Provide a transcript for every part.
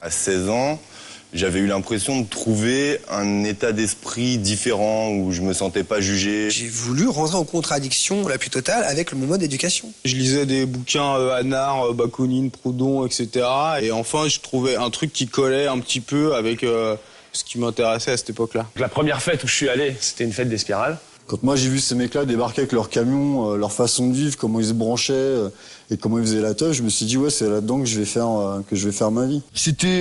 À 16 ans, j'avais eu l'impression de trouver un état d'esprit différent où je me sentais pas jugé. J'ai voulu rentrer en contradiction la plus totale avec mon mode d'éducation. Je lisais des bouquins Anard, Bakounine, Proudhon, etc. Et enfin, je trouvais un truc qui collait un petit peu avec ce qui m'intéressait à cette époque-là. La première fête où je suis allé, c'était une fête des spirales. Quand moi j'ai vu ces mecs-là débarquer avec leurs camions, leur façon de vivre, comment ils se branchaient et comment ils faisaient la teuf, je me suis dit ouais, c'est là-dedans que je vais faire ma vie. C'était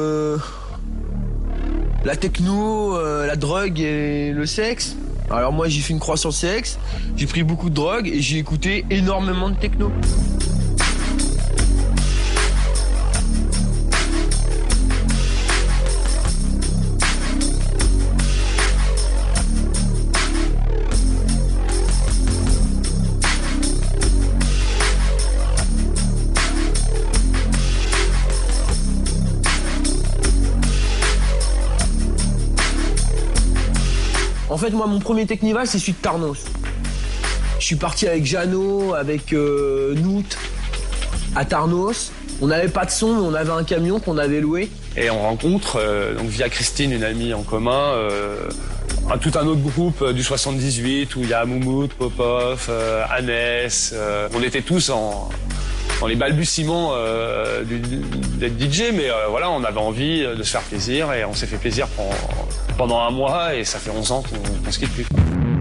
la techno, la drogue et le sexe. Alors moi j'ai fait une croissance sexe, j'ai pris beaucoup de drogue et j'ai écouté énormément de techno. En fait, moi, mon premier Technival, c'est celui de Tarnos. Je suis parti avec Jeannot, avec Nout, à Tarnos. On n'avait pas de son, mais on avait un camion qu'on avait loué. Et on rencontre, donc via Christine, une amie en commun, tout un autre groupe du 78 où il y a Moumout, Popov, Annès. On était tous dans les balbutiements d'être DJ, mais voilà, on avait envie de se faire plaisir et on s'est fait plaisir pendant un mois et ça fait 11 ans qu'on se quitte plus.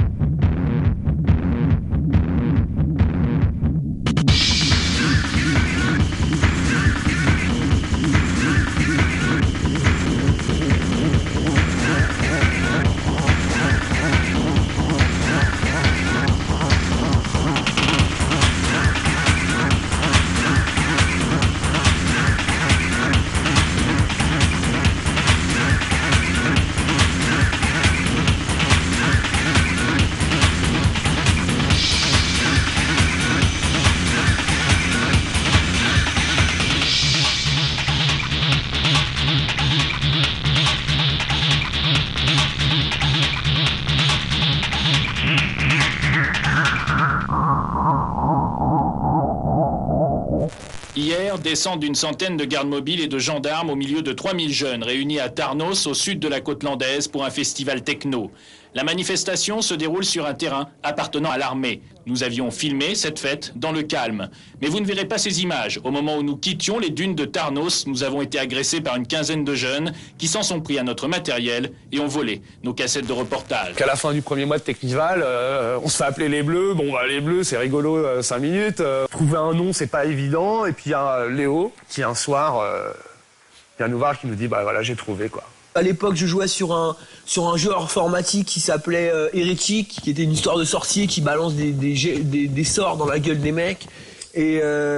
Hier, descente d'une centaine de gardes mobiles et de gendarmes au milieu de 3000 jeunes réunis à Tarnos, au sud de la côte landaise, pour un festival techno. La manifestation se déroule sur un terrain appartenant à l'armée. Nous avions filmé cette fête dans le calme. Mais vous ne verrez pas ces images. Au moment où nous quittions les dunes de Tarnos, nous avons été agressés par une quinzaine de jeunes qui s'en sont pris à notre matériel et ont volé nos cassettes de reportage. Qu'à la fin du premier mois de Technival, on se fait appeler les Bleus. Bon, bah, les Bleus, c'est rigolo, 5 minutes. Trouver un nom, c'est pas évident. Et puis il y a Léo qui, un soir, vient nous voir, qui nous dit, bah voilà, j'ai trouvé, quoi. À l'époque, je jouais sur un jeu informatique qui s'appelait Hérétique, qui était une histoire de sorcier qui balance des sorts dans la gueule des mecs. Et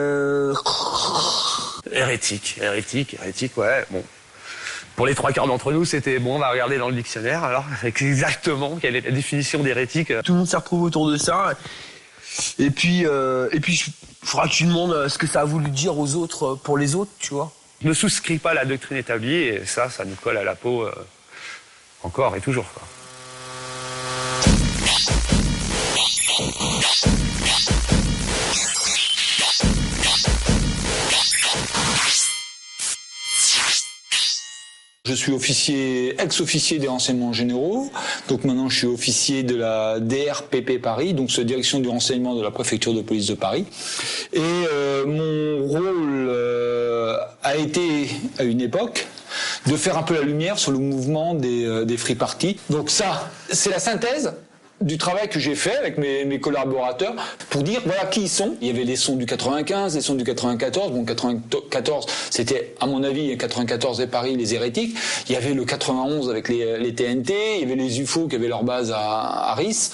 Hérétique, ouais, bon. Pour les 3 quarts d'entre nous, c'était bon, on va regarder dans le dictionnaire, alors, avec exactement quelle est la définition d'hérétique. Tout le monde s'est retrouvé autour de ça. Et puis, il faudra que tu demandes ce que ça a voulu dire aux autres, pour les autres, tu vois. Ne souscrit pas à la doctrine établie et ça nous colle à la peau encore et toujours, quoi. Je suis ex-officier des renseignements généraux, donc maintenant je suis officier de la DRPP Paris, donc c'est Direction du renseignement de la préfecture de police de Paris. Et mon rôle a été, à une époque, de faire un peu la lumière sur le mouvement des free parties. Donc ça, c'est la synthèse du travail que j'ai fait avec mes collaborateurs pour dire voilà qui ils sont. Il y avait les sons du 95, les sons du 94. Bon, 94, c'était à mon avis 94 et Paris, les hérétiques. Il y avait le 91 avec les TNT. Il y avait les UFO qui avaient leur base à Ris.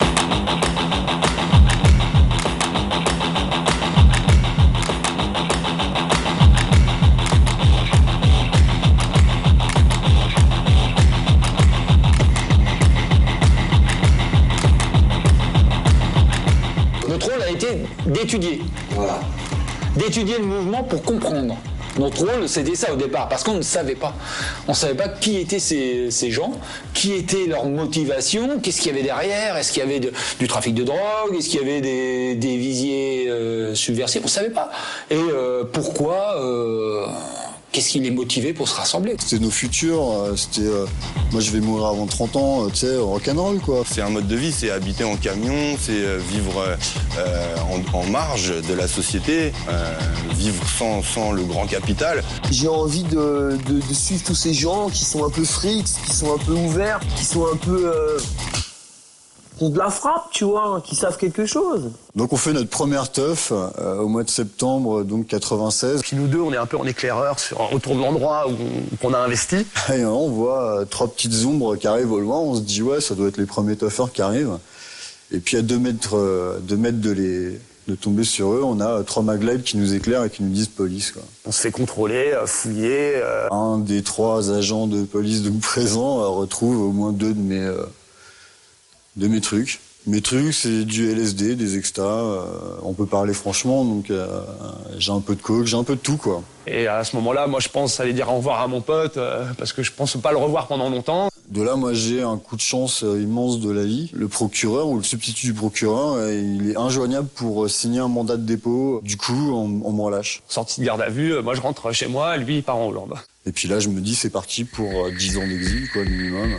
Notre rôle a été d'étudier. Voilà. D'étudier le mouvement pour comprendre. Notre rôle, c'était ça au départ, parce qu'on ne savait pas. On ne savait pas qui étaient ces gens, qui était leur motivation, qu'est-ce qu'il y avait derrière, est-ce qu'il y avait du trafic de drogue, est-ce qu'il y avait des visiers subversifs, on ne savait pas. Et pourquoi Qu'est-ce qui les motivait pour se rassembler? C'était nos futurs, moi je vais mourir avant 30 ans, tu sais, rock'n'roll quoi. C'est un mode de vie, c'est habiter en camion, c'est vivre en marge de la société, vivre sans le grand capital. J'ai envie de suivre tous ces gens qui sont un peu freaks, qui sont un peu ouverts, qui sont un peu... qui ont de la frappe, tu vois, qui savent quelque chose. Donc on fait notre première teuf au mois de septembre, donc 96. Puis nous deux, on est un peu en éclaireur autour de l'endroit où qu'on a investi. Et on voit 3 petites ombres qui arrivent au loin, on se dit ouais, ça doit être les premiers teufeurs qui arrivent. Et puis à 2 mètres de tomber sur eux, on a 3 maglides qui nous éclairent et qui nous disent police, quoi. On se fait contrôler, fouiller. Un des 3 agents de police donc présents retrouve au moins 2 de mes trucs. Mes trucs, c'est du LSD, des extas, on peut parler franchement, donc j'ai un peu de coke, j'ai un peu de tout, quoi. Et à ce moment-là, moi je pense aller dire au revoir à mon pote, parce que je pense pas le revoir pendant longtemps. De là, moi j'ai un coup de chance immense de la vie. Le procureur ou le substitut du procureur, il est injoignable pour signer un mandat de dépôt. Du coup, on me relâche. Sortie de garde à vue, moi je rentre chez moi, lui il part en Hollande. Et puis là, je me dis c'est parti pour 10 ans d'exil, quoi, minimum.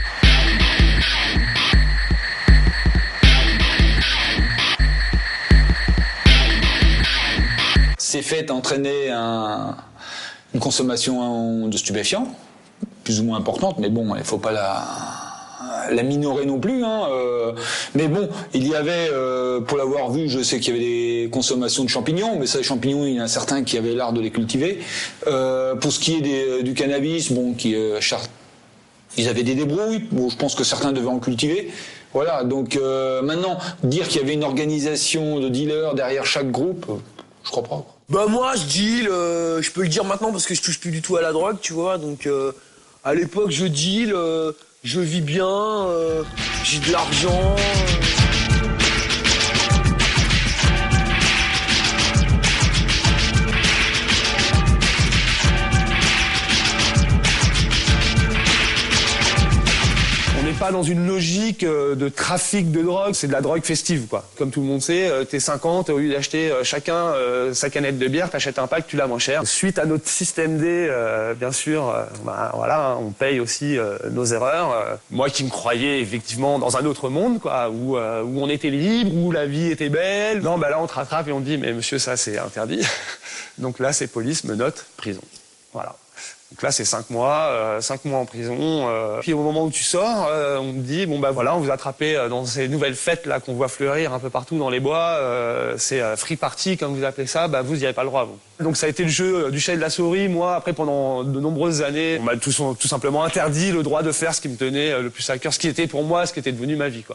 Ces faits entraînaient une consommation de stupéfiants, plus ou moins importante, mais bon, il faut pas la minorer non plus. Mais bon, il y avait, pour l'avoir vu, je sais qu'il y avait des consommations de champignons, mais ça, les champignons, il y en a certains qui avaient l'art de les cultiver. Pour ce qui est du cannabis, bon, ils avaient des débrouilles. Bon, je pense que certains devaient en cultiver. Voilà. Donc maintenant, dire qu'il y avait une organisation de dealers derrière chaque groupe, je crois pas. Bah moi je deal, je peux le dire maintenant parce que je touche plus du tout à la drogue, tu vois, donc à l'époque je deal, je vis bien, j'ai de l'argent. Pas dans une logique de trafic de drogue, c'est de la drogue festive, quoi. Comme tout le monde sait, t'es 50, au lieu d'acheter chacun sa canette de bière, t'achètes un pack, tu l'as moins cher. Suite à notre système D, bien sûr, voilà, on paye aussi nos erreurs. Moi qui me croyais effectivement dans un autre monde, quoi, où on était libre, où la vie était belle. Non, bah là on te rattrape et on te dit, mais monsieur, ça c'est interdit. Donc là, c'est police, menottes, prison. Voilà. Donc là, c'est 5 mois en prison. Puis au moment où tu sors, on te dit, bon bah voilà, on vous a attrapé dans ces nouvelles fêtes là qu'on voit fleurir un peu partout dans les bois. C'est free party, comme vous appelez ça. Bah vous n'y avez pas le droit, vous. Donc ça a été le jeu du chat et de la souris. Moi, après, pendant de nombreuses années, on m'a tout simplement interdit le droit de faire ce qui me tenait le plus à cœur, ce qui était pour moi, ce qui était devenu ma vie, quoi.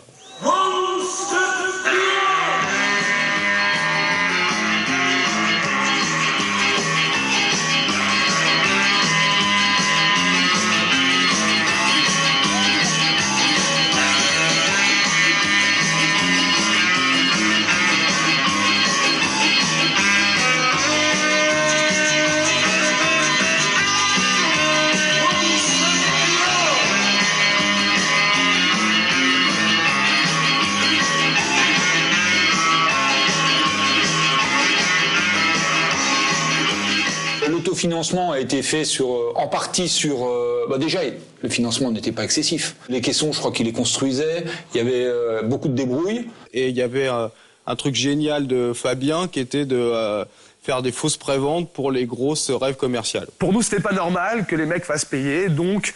L'autofinancement a été fait en partie sur... déjà, le financement n'était pas excessif. Les caissons, je crois qu'ils les construisaient. Il y avait beaucoup de débrouilles. Et il y avait un truc génial de Fabien qui était de faire des fausses préventes pour les grosses rêves commerciales. Pour nous, c'était pas normal que les mecs fassent payer, donc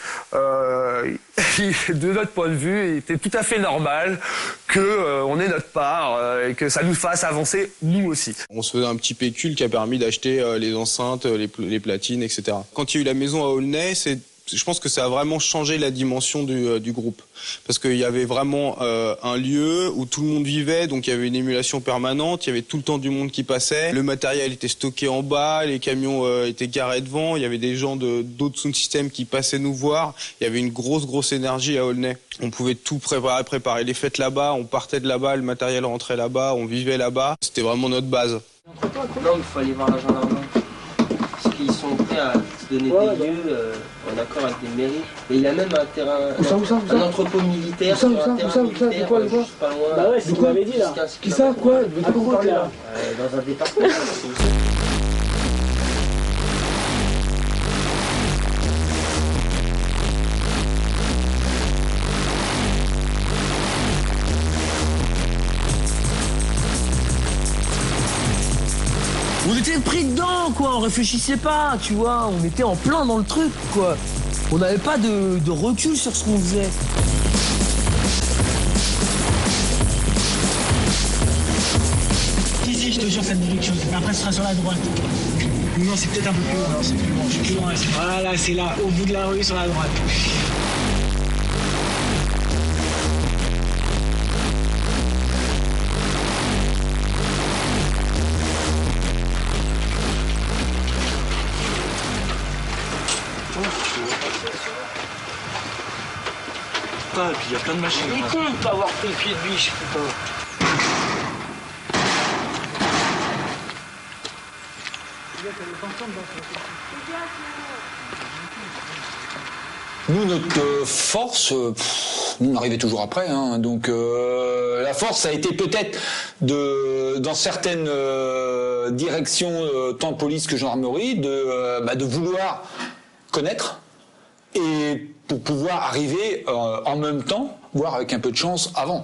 de notre point de vue, il était tout à fait normal que on ait notre part et que ça nous fasse avancer nous aussi. On se faisait un petit pécule qui a permis d'acheter les enceintes, les platines, etc. Quand il y a eu la maison à Aulnay, je pense que ça a vraiment changé la dimension du groupe. Parce qu'il y avait vraiment un lieu où tout le monde vivait, donc il y avait une émulation permanente, il y avait tout le temps du monde qui passait. Le matériel était stocké en bas, les camions étaient garés devant, il y avait des gens d'autres sound-systems qui passaient nous voir. Il y avait une grosse énergie à Aulnay. On pouvait tout préparer les fêtes là-bas, on partait de là-bas, le matériel rentrait là-bas, on vivait là-bas. C'était vraiment notre base. Non, il faut aller voir la gendarmerie. Parce qu'ils sont prêts à se donner des lieux en accord avec des mairies. Et il a même un terrain, un entrepôt militaire sur un terrain militaire juste pas loin. Bah ouais, c'est ce qu'on m'avait dit là. Qui ça, quoi? À quoi vous parlez là? Dans un département. était pris dedans, quoi. On réfléchissait pas, tu vois. On était en plein dans le truc, quoi. On n'avait pas de recul sur ce qu'on faisait. Si, je te jure, ça me dit quelque chose. Mais après, ce sera sur la droite. Non, c'est peut-être un peu plus loin. Non, c'est plus loin. Je suis plus loin. Voilà, c'est là, au bout de la rue, sur la droite. Et puis il y a plein de machines. Il est con de pas avoir pris le pied de biche, putain. Nous, notre force, nous, on arrivait toujours après. Hein, donc, la force, ça a été peut-être dans certaines directions, tant police que gendarmerie, de vouloir connaître et pour pouvoir arriver en même temps, voire avec un peu de chance avant.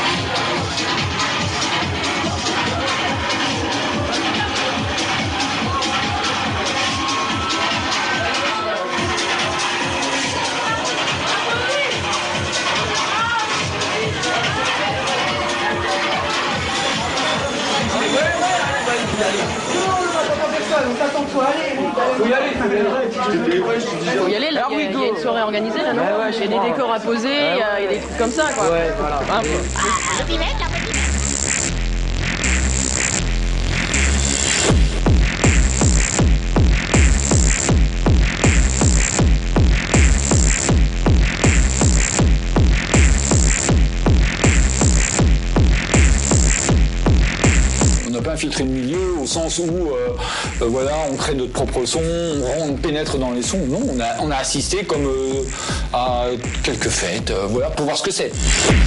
Faut y aller, là, il y a une soirée organisée, là, non? Il y a des décors à poser, il y a des trucs comme ça, quoi. Ouais, voilà. Un petit mec. Infiltrer le milieu au sens où voilà, on crée notre propre son, on pénètre dans les sons. Non, on a assisté comme à quelques fêtes, voilà, pour voir ce que c'est.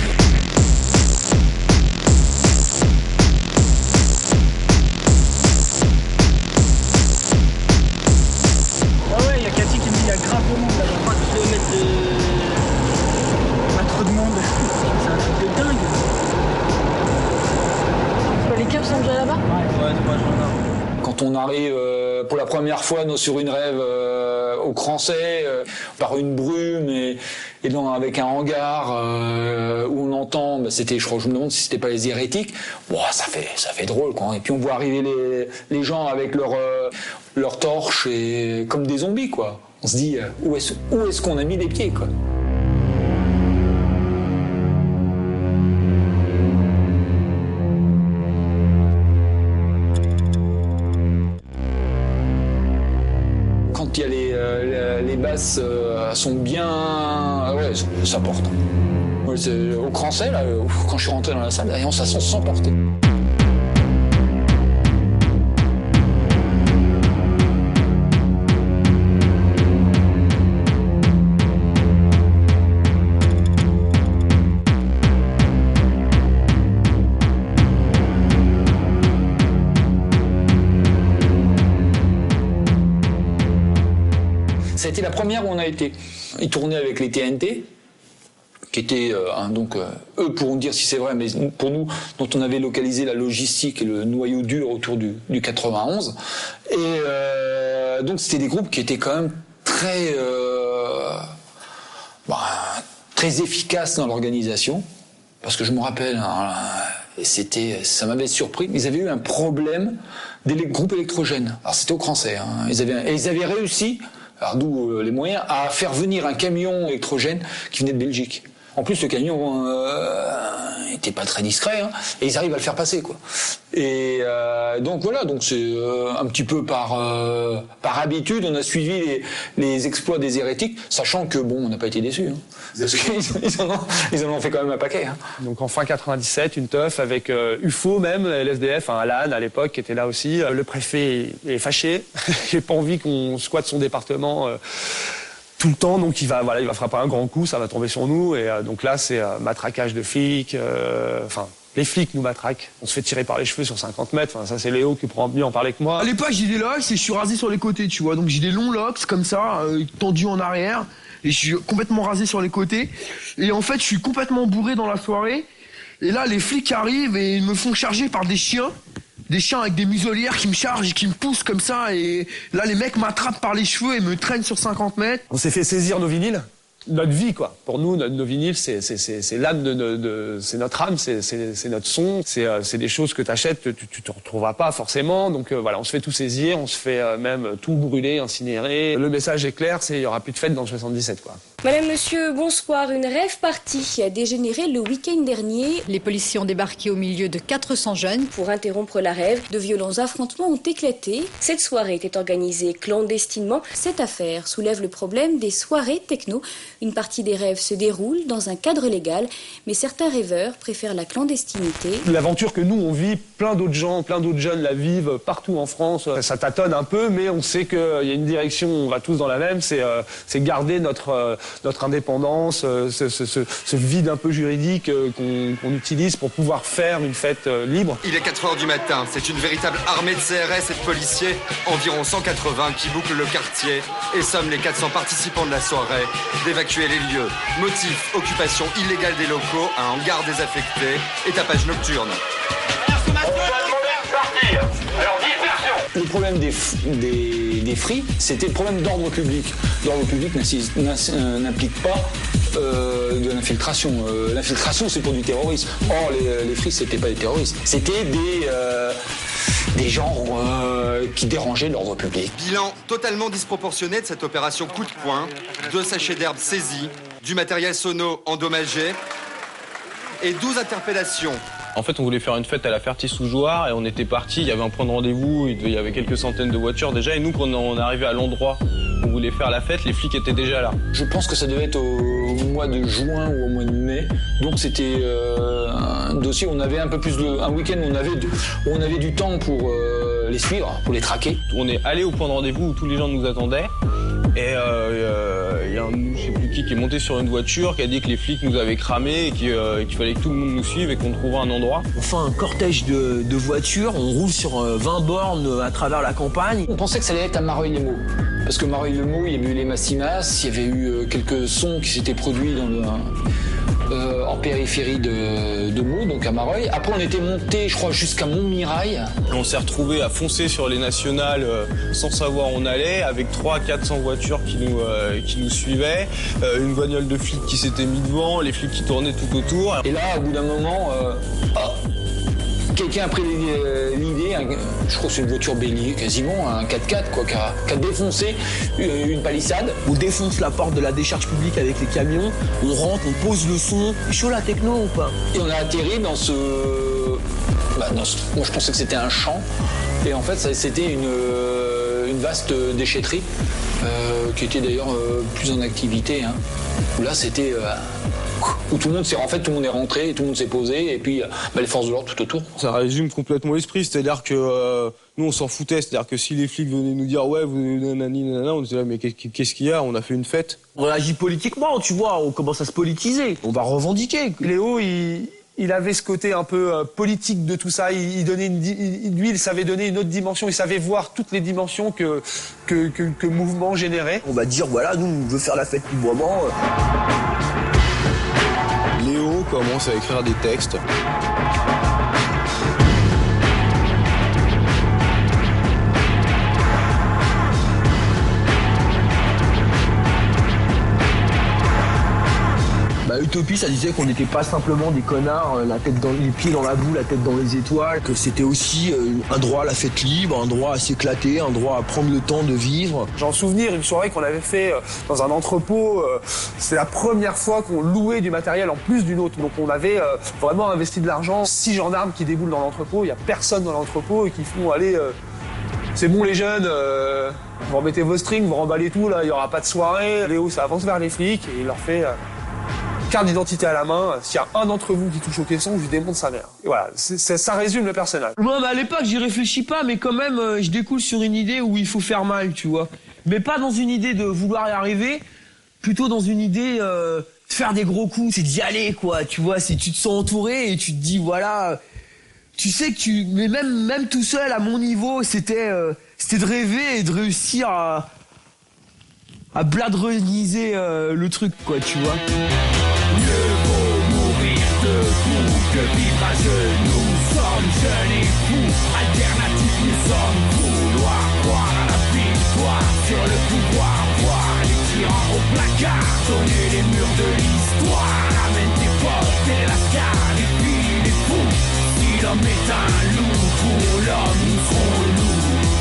Ah ouais, il y a Cathy qui me dit il y a grave de monde là, 3 km de... Pas trop de monde. C'est un truc de dingue. Les keufs sont déjà là-bas? Quand on arrive pour la première fois sur une rêve au Crancey, par une brume et avec un hangar où on entend, je crois que je me demande si c'était pas les hérétiques. Bon, ça fait drôle, quoi. Et puis on voit arriver les gens avec leurs torches et comme des zombies, quoi. On se dit où est-ce qu'on a mis les pieds, quoi. Il y a les basses sont bien... ouais, ça porte. Au Crancey, là, quand je suis rentré dans la salle, ça sent porter. Ça a été la première où on a été. Ils tournaient avec les TNT, qui étaient, eux pourront dire si c'est vrai, mais pour nous, dont on avait localisé la logistique et le noyau dur autour du 91. Et donc c'était des groupes qui étaient quand même très efficaces dans l'organisation. Parce que je me rappelle, ça m'avait surpris, ils avaient eu un problème des groupes électrogènes. Alors c'était au Crancey, hein. Ils avaient réussi, alors d'où les moyens, à faire venir un camion électrogène qui venait de Belgique. En plus, le camion était pas très discret, hein, et ils arrivent à le faire passer, quoi. Et donc voilà, donc c'est un petit peu par habitude, on a suivi les exploits des hérétiques, sachant que bon, on n'a pas été déçus, hein, parce qu'ils en ont fait quand même un paquet. Hein. Donc en fin 97, une teuf avec UFO même, l'SDF, Alan à l'époque qui était là aussi. Le préfet est fâché, il n'a pas envie qu'on squatte son département. Tout le temps, donc il va frapper un grand coup, ça va tomber sur nous, et donc là c'est matraquage de flics, les flics nous matraquent, on se fait tirer par les cheveux sur 50 mètres, ça c'est Léo qui pourra mieux en parler que moi. À l'époque j'ai des locks et je suis rasé sur les côtés, tu vois, donc j'ai des longs locks comme ça, tendus en arrière, et je suis complètement rasé sur les côtés, et en fait je suis complètement bourré dans la soirée, et là les flics arrivent et ils me font charger par des chiens, des chiens avec des muselières qui me chargent et qui me poussent comme ça, et là les mecs m'attrapent par les cheveux et me traînent sur 50 mètres. On s'est fait saisir nos vinyles. Notre vie, quoi. Pour nous, nos vinyles, c'est l'âme c'est notre âme, c'est notre son, c'est des choses que t'achètes, tu te retrouveras pas forcément. Donc voilà, on se fait tout saisir, on se fait même tout brûler, incinérer. Le message est clair, il y aura plus de fête dans le 77, quoi. Madame, monsieur, bonsoir. Une rave party a dégénéré le week-end dernier. Les policiers ont débarqué au milieu de 400 jeunes. Pour interrompre la rave, de violents affrontements ont éclaté. Cette soirée était organisée clandestinement. Cette affaire soulève le problème des soirées techno. Une partie des rêves se déroule dans un cadre légal, mais certains rêveurs préfèrent la clandestinité. L'aventure que nous, on vit, plein d'autres gens, plein d'autres jeunes la vivent partout en France. Ça tâtonne un peu, mais on sait qu'il y a une direction, on va tous dans la même, c'est garder notre indépendance, ce vide un peu juridique qu'on utilise pour pouvoir faire une fête libre. Il est 4h du matin, c'est une véritable armée de CRS et de policiers, environ 180 qui bouclent le quartier et somment les 400 participants de la soirée d'évacuer les lieux. Motif, occupation illégale des locaux, un hangar désaffecté et tapage nocturne. Le problème des fris, c'était le problème d'ordre public. L'ordre public n'implique pas de l'infiltration. L'infiltration, c'est pour du terrorisme. Or, les fris, c'était pas des terroristes. C'était des gens qui dérangeaient l'ordre public. Bilan totalement disproportionné de cette opération coup de poing. 2 sachets d'herbe saisis, du matériel sono endommagé et 12 interpellations. En fait, on voulait faire une fête à la Ferty-sous-Jouarre et on était parti. Il y avait un point de rendez-vous, il y avait quelques centaines de voitures déjà. Et nous, quand on est arrivé à l'endroit où on voulait faire la fête, les flics étaient déjà là. Je pense que ça devait être au mois de juin ou au mois de mai. Donc c'était un dossier où on avait un peu plus un week-end où on avait du temps pour les suivre, pour les traquer. On est allé au point de rendez-vous où tous les gens nous attendaient. Et il y a je sais plus qui est monté sur une voiture, qui a dit que les flics nous avaient cramé et qu'il fallait que tout le monde nous suive et qu'on trouve un endroit. On fait un cortège de voitures, on roule sur 20 bornes à travers la campagne. On pensait que ça allait être à Mareuil-les-Maux. Parce que Mareuil-les-Maux, il y avait eu les Massimas, il y avait eu quelques sons qui s'étaient produits en périphérie de Meaux, donc à Mareuil. Après, on était monté, je crois, jusqu'à Montmirail. On s'est retrouvé à foncer sur les nationales sans savoir où on allait, avec 300-400 voitures qui nous suivaient, une bagnole de flics qui s'était mis devant, les flics qui tournaient tout autour. Et là, au bout d'un moment, quelqu'un a pris l'idée, je crois que c'est une voiture bélier quasiment, un 4x4 quoi, qui a défoncé une palissade. On défonce la porte de la décharge publique avec les camions, on rentre, on pose le son. Chaud la techno ou pas? Et on a atterri dans moi je pensais que c'était un champ, et en fait c'était une vaste déchetterie qui était d'ailleurs plus en activité. Hein. Où là c'était... où tout le monde est rentré, et tout le monde s'est posé, et puis les forces de l'ordre tout autour. Ça résume complètement l'esprit, c'est-à-dire que nous on s'en foutait, c'est-à-dire que si les flics venaient nous dire ouais vous nanani nanana, on disait là mais qu'est-ce qu'il y a, on a fait une fête. On réagit politiquement, tu vois, on commence à se politiser, on va revendiquer. Léo il avait ce côté un peu politique de tout ça, lui il savait donner une autre dimension, il savait voir toutes les dimensions que le mouvement générait. On va dire voilà, nous on veut faire la fête librement. Léo commence à écrire des textes. Utopie, ça disait qu'on n'était pas simplement des connards, les pieds dans la boue, la tête dans les étoiles, que c'était aussi un droit à la fête libre, un droit à s'éclater, un droit à prendre le temps de vivre. J'en souviens une soirée qu'on avait fait dans un entrepôt, c'est la première fois qu'on louait du matériel en plus d'une autre, donc on avait vraiment investi de l'argent. 6 gendarmes qui déboulent dans l'entrepôt, il n'y a personne dans l'entrepôt et qui font allez, c'est bon les jeunes, vous remettez vos strings, vous remballez tout, là il n'y aura pas de soirée. Léo ça avance vers les flics et il leur fait... carte d'identité à la main, s'il y a un d'entre vous qui touche au caisson, je lui démonte sa mère. Et voilà, ça résume le personnage. Moi, à l'époque, j'y réfléchis pas, mais quand même, je découle sur une idée où il faut faire mal, tu vois. Mais pas dans une idée de vouloir y arriver, plutôt dans une idée de faire des gros coups, c'est d'y aller, quoi, tu vois. Si tu te sens entouré et tu te dis, voilà, tu sais que mais même tout seul, à mon niveau, c'était de rêver et de réussir à bladreniser le truc, quoi, tu vois. Mieux vaut mourir debout que vivre à genoux. sommes jeunes et fous, alternatifs nous sommes, vouloir croire à la victoire, sur le pouvoir, voir les tyrans au placard, sonner les murs de l'histoire, amène tes potes et la lascar, les filles, les fous, si l'homme est un loup, pour l'homme nous serons le loup.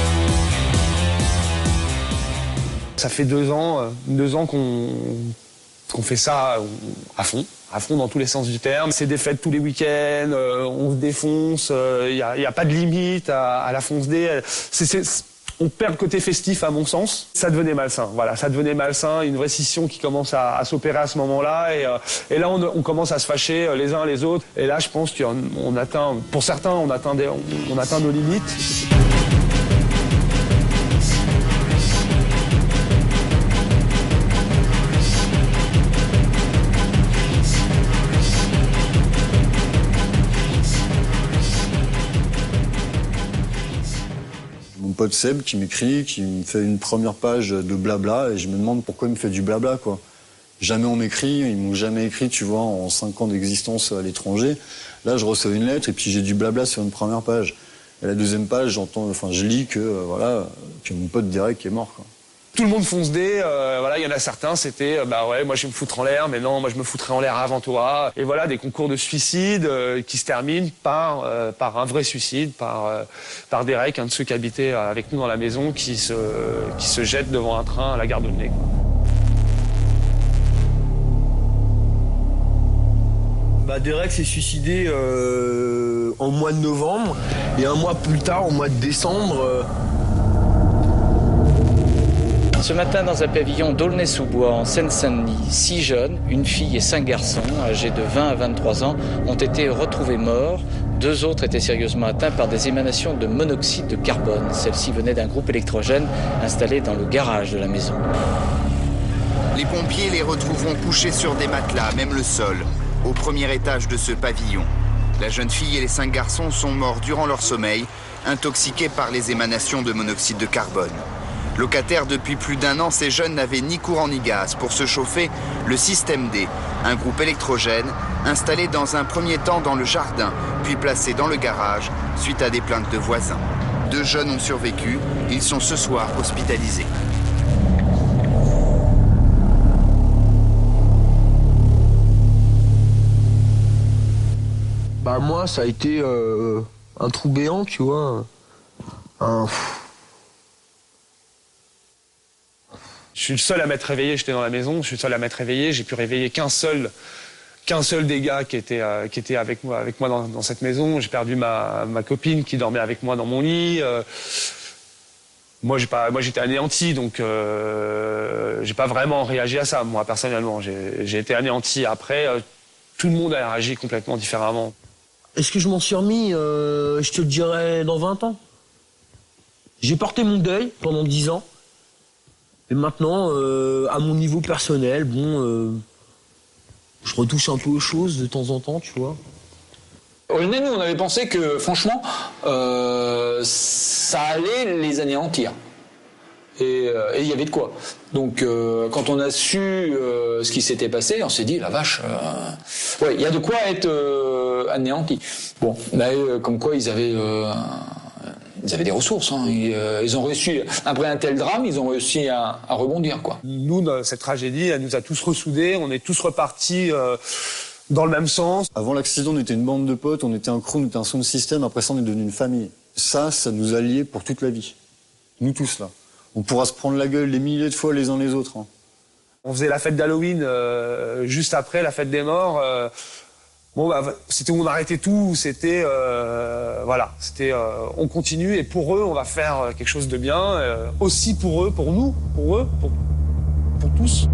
Ça fait 2 ans qu'on fait ça à fond dans tous les sens du terme. C'est des fêtes tous les week-ends, on se défonce, il y a pas de limite à la fonce D. On perd le côté festif à mon sens. Ça devenait malsain, voilà, ça devenait malsain, une vraie scission qui commence à s'opérer à ce moment-là. Et là, on commence à se fâcher les uns les autres. Et là, je pense qu'on atteint, pour certains, on atteint nos limites. Mon pote Seb qui m'écrit, qui me fait une première page de blabla et je me demande pourquoi il me fait du blabla, quoi. Jamais on m'écrit, ils m'ont jamais écrit, tu vois, en 5 ans d'existence à l'étranger. Là, je reçois une lettre et puis j'ai du blabla sur une première page. Et la deuxième page, je lis que mon pote Derek est mort, quoi. Tout le monde fonce D, voilà, il y en a certains, c'était, ouais, moi je vais me foutre en l'air, mais non, moi je me foutrais en l'air avant toi. Et voilà, des concours de suicide qui se terminent par un vrai suicide, par Derek, un de ceux qui habitait avec nous dans la maison, qui se jette devant un train à la gare d'Aulnay, quoi. Derek s'est suicidé en mois de novembre, et un mois plus tard, au mois de décembre... Ce matin, dans un pavillon d'Aulnay-sous-Bois, en Seine-Saint-Denis, 6 jeunes, une fille et 5 garçons, âgés de 20 à 23 ans, ont été retrouvés morts. 2 autres étaient sérieusement atteints par des émanations de monoxyde de carbone. Celle-ci venait d'un groupe électrogène installé dans le garage de la maison. Les pompiers les retrouveront couchés sur des matelas, même le sol, au premier étage de ce pavillon. La jeune fille et les 5 garçons sont morts durant leur sommeil, intoxiqués par les émanations de monoxyde de carbone. Locataires depuis plus d'1 an, ces jeunes n'avaient ni courant ni gaz. Pour se chauffer, le système D, un groupe électrogène, installé dans un premier temps dans le jardin, puis placé dans le garage, suite à des plaintes de voisins. 2 jeunes ont survécu, ils sont ce soir hospitalisés. Moi, ça a été un trou béant, tu vois. Je suis le seul à m'être réveillé, j'étais dans la maison, je suis le seul à m'être réveillé, j'ai pu réveiller qu'un seul des gars qui était avec moi dans cette maison. J'ai perdu ma copine qui dormait avec moi dans mon lit. Moi j'étais anéanti, donc j'ai pas vraiment réagi à ça, moi personnellement. J'ai été anéanti. Après, tout le monde a réagi complètement différemment. Est-ce que je m'en suis remis? Je te le dirai dans 20 ans. J'ai porté mon deuil pendant 10 ans. Et maintenant, à mon niveau personnel, je retouche un peu aux choses de temps en temps, tu vois. Aulnay, nous, on avait pensé que, franchement, ça allait les anéantir. Et il y avait de quoi. Donc, quand on a su ce qui s'était passé, on s'est dit, la vache, ouais, il y a de quoi être anéanti. Bon, mais comme quoi, ils avaient des ressources, hein. Ils ont réussi, après un tel drame, ils ont réussi à rebondir, quoi. Nous, cette tragédie, elle nous a tous ressoudés, on est tous repartis dans le même sens. Avant l'accident, on était une bande de potes, on était un crew, on était un sound system, après ça, on est devenu une famille. Ça nous a liés pour toute la vie. Nous tous, là. On pourra se prendre la gueule des milliers de fois les uns les autres, hein. On faisait la fête d'Halloween juste après la fête des morts. C'était où on arrêtait tout, c'était on continue et pour eux on va faire quelque chose de bien, aussi pour eux, pour nous, pour tous.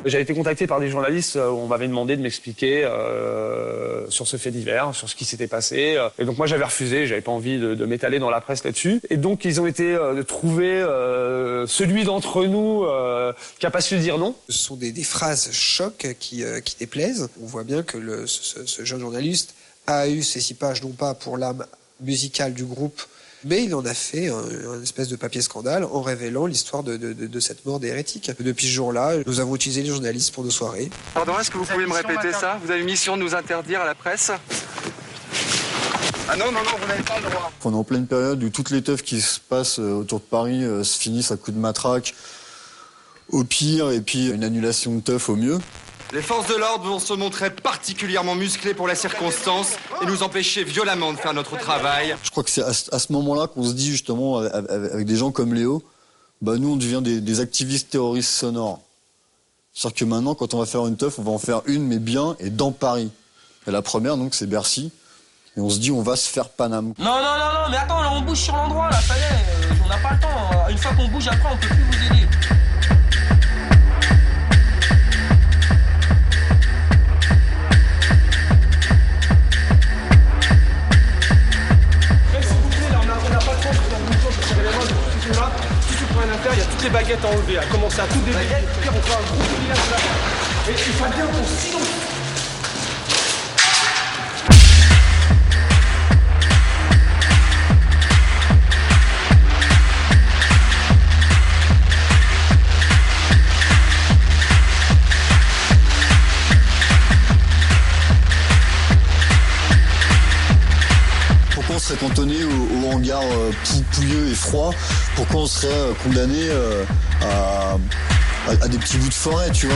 J'avais été contacté par des journalistes où on m'avait demandé de m'expliquer sur ce fait divers, sur ce qui s'était passé. Et donc moi j'avais refusé, j'avais pas envie de m'étaler dans la presse là-dessus. Et donc ils ont été de trouver celui d'entre nous qui a pas su dire non. Ce sont des phrases chocs qui déplaisent. On voit bien que ce jeune journaliste a eu ces 6 pages non pas pour l'âme musicale du groupe, mais il en a fait un espèce de papier scandale en révélant l'histoire de cette mort des hérétiques. Depuis ce jour-là, nous avons utilisé les journalistes pour nos soirées. Pardon, est-ce que vous pouvez me répéter ça? Vous avez mission de nous interdire à la presse? Ah non, vous n'avez pas le droit. On est en pleine période où toutes les teufs qui se passent autour de Paris se finissent à coups de matraque au pire, et puis une annulation de teuf au mieux. Les forces de l'ordre vont se montrer particulièrement musclées pour la circonstance et nous empêcher violemment de faire notre travail. Je crois que c'est à ce moment-là qu'on se dit justement, avec des gens comme Léo, nous on devient des activistes terroristes sonores. C'est-à-dire que maintenant, quand on va faire une teuf, on va en faire une, mais bien, et dans Paris. Et la première, donc, c'est Bercy. Et on se dit, on va se faire Paname. Non, mais attends, là, on bouge sur l'endroit, là, ça y est, on n'a pas le temps. Une fois qu'on bouge, après, on peut plus vous aider. Il y a toutes les baguettes à enlever, à commencer à tout débaguer. On fait un gros délire là. Et il faut bien qu'on silence. Pourquoi on serait cantonné au hangar pouilleux et froid? Pourquoi on serait condamné à des petits bouts de forêt, tu vois?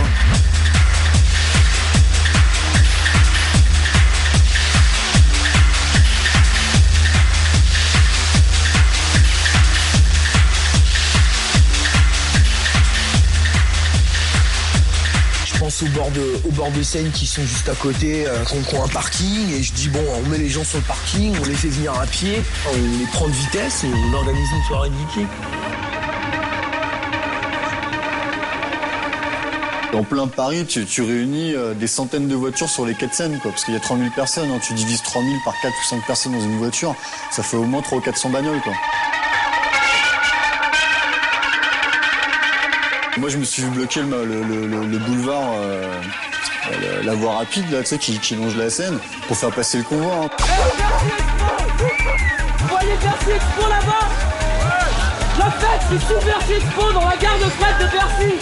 Je pense au bord de Seine qui sont juste à côté, qui ont un parking, et je dis bon, on met les gens sur le parking, on les fait venir à pied, on les prend de vitesse et on organise une soirée de Vicky. En plein Paris, tu réunis des centaines de voitures sur les quais de Seine, quoi, parce qu'il y a 30 000 personnes, hein, tu divises 3 000 par 4 ou 5 personnes dans une voiture, ça fait au moins 300 ou 400 bagnoles, quoi. Moi, je me suis vu bloquer le boulevard, la voie rapide, là, tu sais, qui longe la Seine, pour faire passer le convoi. Hein. Vous voyez Bercy Expo là-bas? La fête, c'est sous Bercy Expo, dans la gare de fret de Bercy.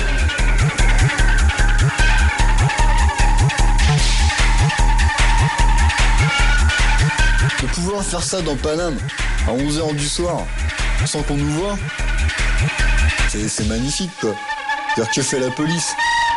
De pouvoir faire ça dans Paname, à 11h du soir, sans qu'on nous voit, c'est magnifique, quoi. C'est-à-dire, que fait la police?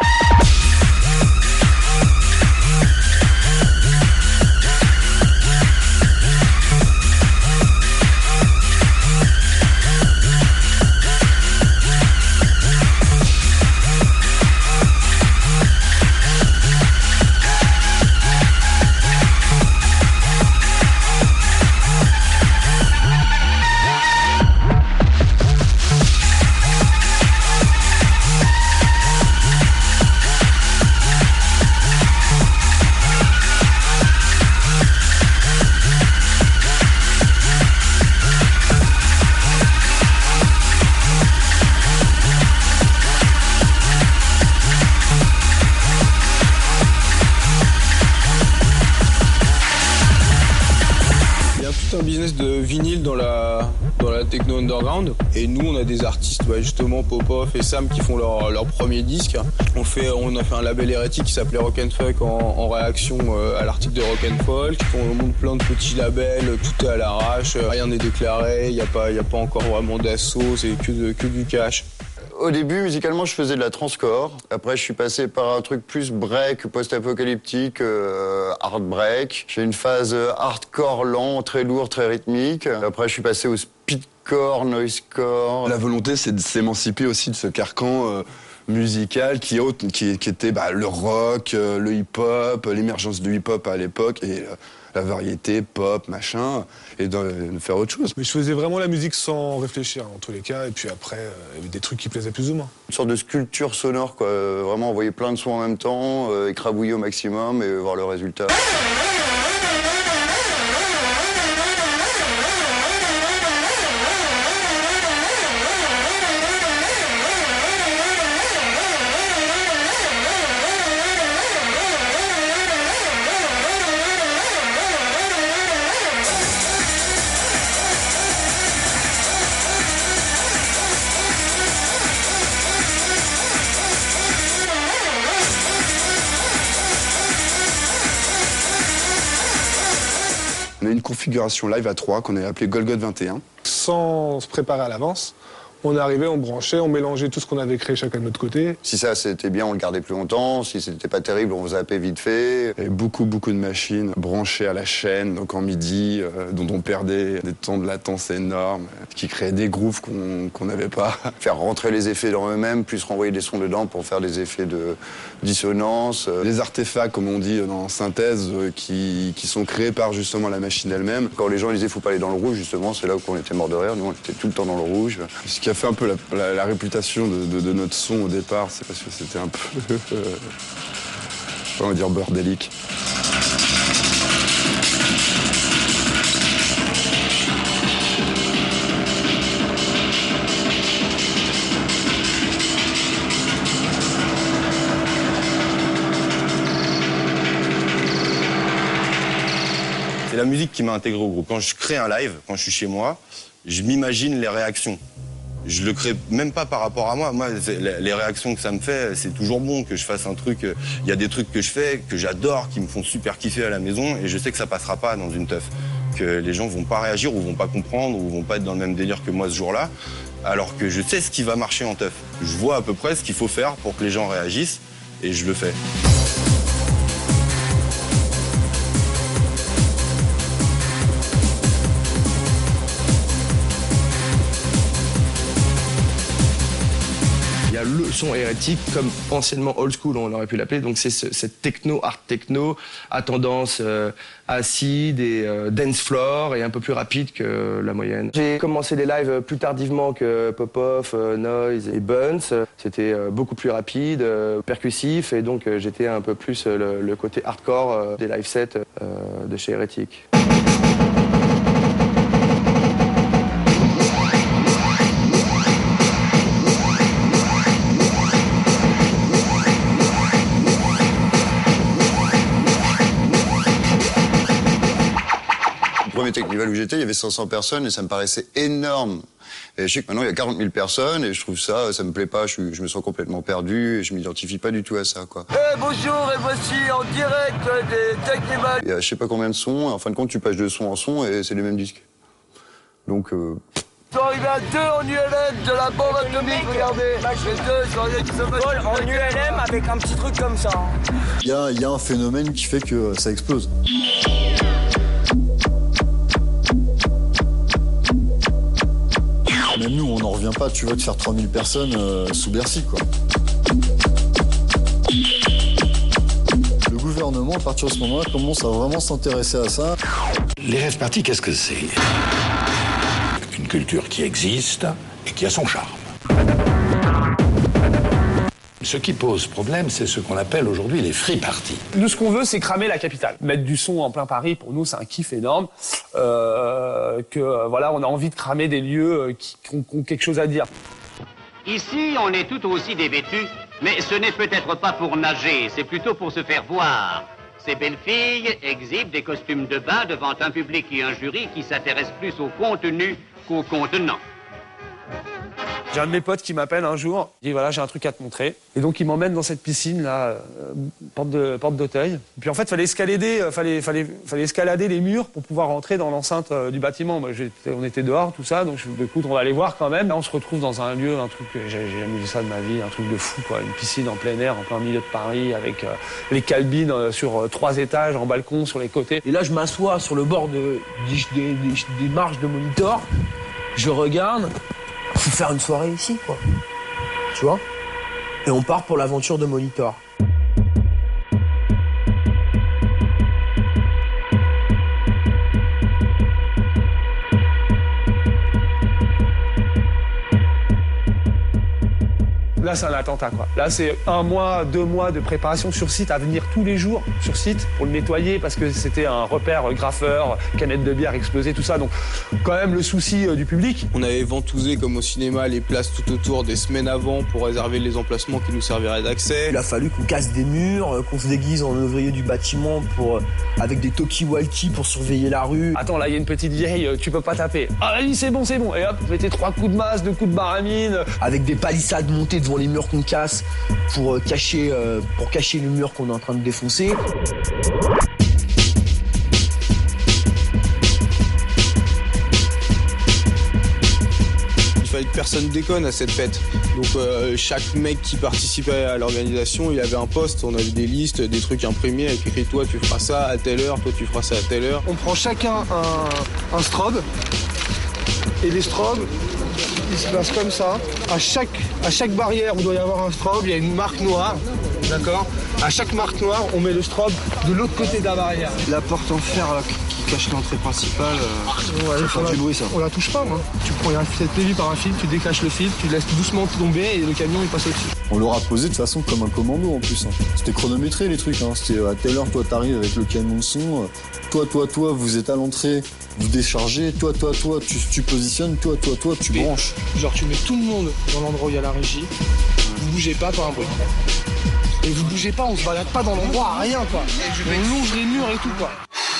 Un business de vinyle dans la techno underground, et nous on a des artistes, justement Popov et Sam qui font leur premier disque. On a fait un label hérétique qui s'appelait Rock and Fuck en réaction à l'article de Rock and Folk. On monte plein de petits labels, tout est à l'arrache, rien n'est déclaré, il y a pas encore vraiment d'assaut, c'est que du cash. Au début, musicalement, je faisais de la transcore. Après, je suis passé par un truc plus break, post-apocalyptique, hard break. J'ai une phase hardcore lent, très lourd, très rythmique. Après, je suis passé au speedcore, noisecore. La volonté, c'est de s'émanciper aussi de ce carcan musical qui était le rock, le hip-hop, l'émergence du hip-hop à l'époque et la variété, pop, machin, et de faire autre chose. Mais je faisais vraiment la musique sans réfléchir, en tous les cas, et puis après, il y avait des trucs qui plaisaient plus ou moins. Une sorte de sculpture sonore, quoi. Vraiment envoyer plein de sons en même temps, écrabouiller au maximum et voir le résultat. On a une configuration live à 3 qu'on a appelée Golgoth 21. Sans se préparer à l'avance, on arrivait, on branchait, on mélangeait tout ce qu'on avait créé chacun de notre côté. Si ça c'était bien, on le gardait plus longtemps. Si c'était pas terrible, on zappait vite fait. Et beaucoup de machines branchées à la chaîne, donc en MIDI, dont on perdait des temps de latence énormes, qui créaient des grooves qu'on n'avait pas. Faire rentrer les effets dans eux-mêmes, plus renvoyer des sons dedans pour faire des effets de dissonance. Des artefacts, comme on dit dans synthèse, qui sont créés par justement la machine elle-même. Quand les gens disaient faut pas aller dans le rouge, justement, c'est là où on était mort de rire. Nous, on était tout le temps dans le rouge. Ce qui a fait un peu la réputation de notre son au départ, c'est parce que c'était un peu, on va dire, bordélique. C'est la musique qui m'a intégré au groupe. Quand je crée un live, quand je suis chez moi, je m'imagine les réactions. Je le crée même pas par rapport à moi. Moi, les réactions que ça me fait, c'est toujours bon que je fasse un truc. Il y a des trucs que je fais, que j'adore, qui me font super kiffer à la maison, et je sais que ça passera pas dans une teuf. Que les gens vont pas réagir, ou vont pas comprendre, ou vont pas être dans le même délire que moi ce jour-là. Alors que je sais ce qui va marcher en teuf. Je vois à peu près ce qu'il faut faire pour que les gens réagissent, et je le fais. Le son hérétique, comme anciennement old school on aurait pu l'appeler, donc c'est cette techno, art techno à tendance acide et dance floor et un peu plus rapide que la moyenne. J'ai commencé les lives plus tardivement que Popoff, Noise et Buns. C'était beaucoup plus rapide, percussif, et donc j'étais un peu plus le côté hardcore des live sets de chez Hérétique. Le premier Technival où j'étais, il y avait 500 personnes et ça me paraissait énorme. Et je sais que maintenant il y a 40 000 personnes et je trouve ça me plaît pas, je me sens complètement perdu et je m'identifie pas du tout à ça, quoi. Bonjour, et voici en direct des Technival. Il y a je sais pas combien de sons, et en fin de compte tu passes de son en son et c'est les mêmes disques. Donc Ils sont arrivés à 2 en ULM de la bombe atomique, regardez. Les deux, ils ont rien qui se mettent en ULM avec un petit truc comme ça. il y a un phénomène qui fait que ça explose. Même nous, on n'en revient pas, tu vois, de faire 3000 personnes sous Bercy, quoi. Le gouvernement, à partir de ce moment-là, commence à vraiment s'intéresser à ça. Les rêves parties, qu'est-ce que c'est? Une culture qui existe et qui a son charme. Ce qui pose problème, c'est ce qu'on appelle aujourd'hui les free parties. Nous, ce qu'on veut, c'est cramer la capitale. Mettre du son en plein Paris, pour nous, c'est un kiff énorme. Voilà, on a envie de cramer des lieux qui ont quelque chose à dire. Ici, on est tout aussi dévêtus, mais ce n'est peut-être pas pour nager, c'est plutôt pour se faire voir. Ces belles filles exhibent des costumes de bain devant un public et un jury qui s'intéresse plus au contenu qu'au contenant. J'ai un de mes potes qui m'appelle un jour, il dit voilà, j'ai un truc à te montrer. Et donc il m'emmène dans cette piscine là, porte d'Auteuil. Puis en fait, fallait escalader les murs pour pouvoir rentrer dans l'enceinte du bâtiment. Moi, on était dehors, tout ça, donc écoute, on va aller voir quand même. Là, on se retrouve dans un lieu, un truc, j'ai jamais vu ça de ma vie, un truc de fou, quoi. Une piscine en plein air, en plein milieu de Paris, avec les cabines sur 3 étages, en balcon sur les côtés. Et là, je m'assois sur le bord des marches de monitor, je regarde. Faut faire une soirée ici, quoi. Tu vois? Et on part pour l'aventure de Monitor. Là, c'est un attentat, quoi. Là, c'est 1 mois, 2 mois de préparation sur site, à venir tous les jours sur site pour le nettoyer parce que c'était un repère graffeur, canette de bière explosée, tout ça. Donc, quand même, le souci du public. On avait ventousé, comme au cinéma, les places tout autour des semaines avant pour réserver les emplacements qui nous serviraient d'accès. Il a fallu qu'on casse des murs, qu'on se déguise en ouvrier du bâtiment avec des talkie-walkie pour surveiller la rue. Attends, là, il y a une petite vieille, tu peux pas taper. Ah, vas-y, c'est bon. Et hop, mettez 3 coups de masse, 2 coups de baramine. Avec des palissades montées devant les murs qu'on casse pour cacher le mur qu'on est en train de défoncer. Il fallait que personne déconne à cette fête. Donc chaque mec qui participait à l'organisation, il avait un poste, on avait des listes, des trucs imprimés avec écrit toi tu feras ça à telle heure, toi tu feras ça à telle heure. On prend chacun un strobe et les strobes ils se placent comme ça. À chaque barrière où doit y avoir un strobe, il y a une marque noire. D'accord. À chaque marque noire, on met le strobe de l'autre côté de la barrière. La porte en fer là, qui cache l'entrée principale, ça fait du bruit ça. On la touche pas, moi. Tu prends cette prévu par un fil, tu décaches le fil, tu laisses doucement tomber et le camion il passe au-dessus. On l'aura posé de façon comme un commando en plus. C'était chronométré les trucs. C'était à telle heure, toi t'arrives avec le camion de son. Toi, vous êtes à l'entrée, vous déchargez. Toi, tu positionnes. Toi, tu branches. Genre tu mets tout le monde dans l'endroit où il y a la régie. Vous bougez pas, un bruit. Et vous bougez pas, on se balade pas dans l'endroit, rien quoi. On longe les murs et tout quoi.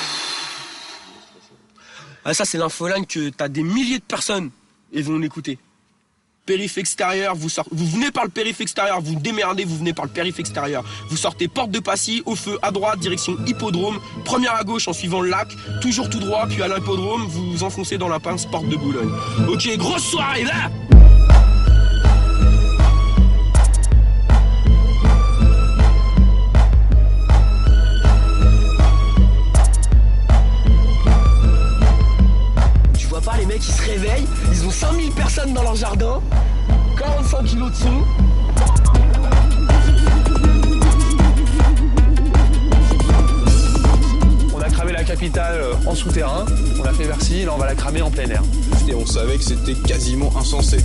Ah, ça c'est l'infoline que t'as des milliers de personnes et vont l'écouter. Périph' extérieur, vous venez par le périph' extérieur, vous démerdez, vous venez par le périph' extérieur. Vous sortez porte de Passy, au feu à droite, direction hippodrome, première à gauche en suivant le lac, toujours tout droit, puis à l'hippodrome, vous vous enfoncez dans la pince porte de Boulogne. Ok, grosse soirée là. Pas les mecs ils se réveillent, ils ont 5000 personnes dans leur jardin, 45 kilos de son. On a cramé la capitale en souterrain, on a fait Bercy, là on va la cramer en plein air. Et on savait que c'était quasiment insensé.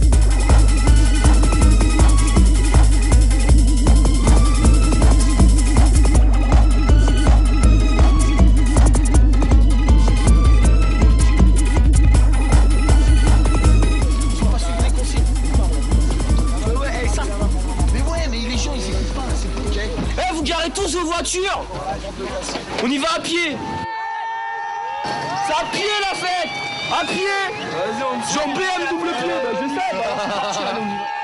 Tous vos voitures. On y va à pied. C'est à pied la fête. À pied. Jean BM double pied. Je sais. C'est parti là.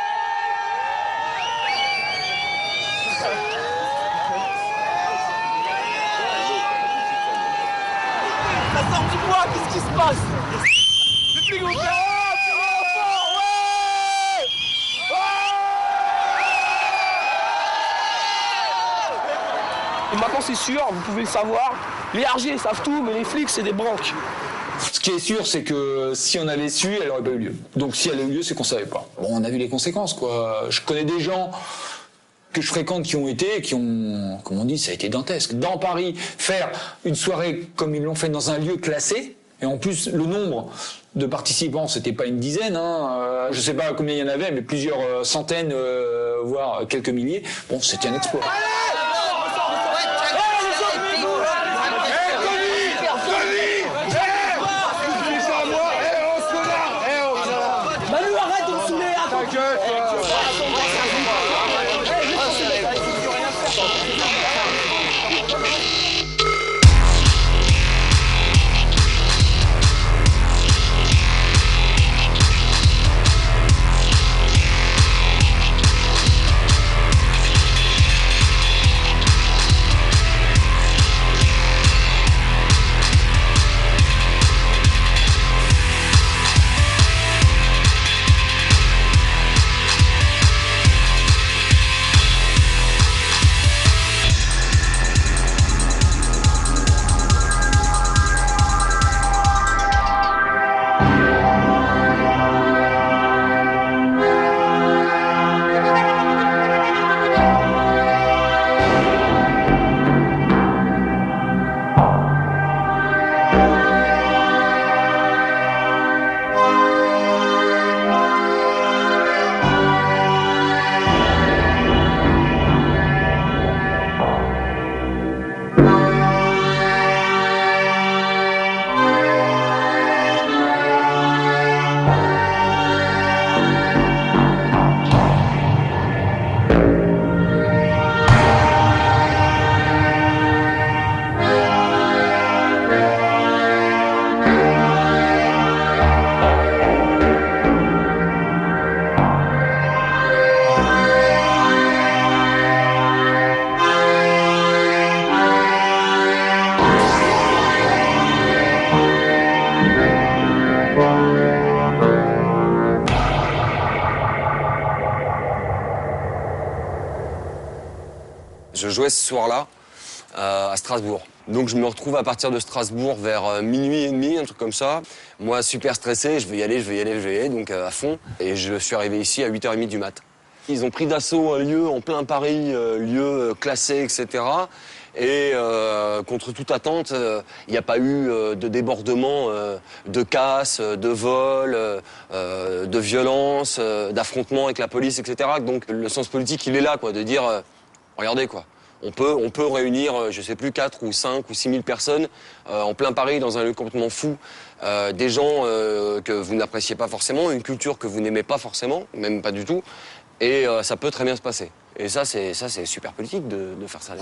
Ça sort du bois. Qu'est-ce qui se passe? Le flic au père. Et maintenant c'est sûr, vous pouvez le savoir, les RG savent tout, mais les flics c'est des branques. Ce qui est sûr, c'est que si on avait su, elle n'aurait pas eu lieu. Donc si elle a eu lieu, c'est qu'on savait pas. Bon, on a vu les conséquences, quoi. Je connais des gens que je fréquente qui ont été, qui ont, comme on dit, ça a été dantesque. Dans Paris, faire une soirée comme ils l'ont fait dans un lieu classé, et en plus le nombre de participants, c'était pas une dizaine, hein. Je sais pas combien il y en avait, mais plusieurs centaines, voire quelques milliers. Bon, c'était un exploit. Je jouais ce soir-là à Strasbourg. Donc je me retrouve à partir de Strasbourg vers minuit et demi, un truc comme ça. Moi, super stressé, je vais y aller, donc à fond. Et je suis arrivé ici à 8h30 du mat'. Ils ont pris d'assaut un lieu en plein Paris, lieu classé, etc. Et contre toute attente, il n'y a pas eu de débordement, de casse, de vol, de violence, d'affrontement avec la police, etc. Donc le sens politique, il est là, quoi, de dire, regardez, quoi. On peut réunir, je sais plus, 4 ou 5 ou 6 000 personnes en plein Paris dans un lieu complètement fou. Des gens que vous n'appréciez pas forcément, une culture que vous n'aimez pas forcément, même pas du tout. Et ça peut très bien se passer. Et ça, c'est super politique de faire ça.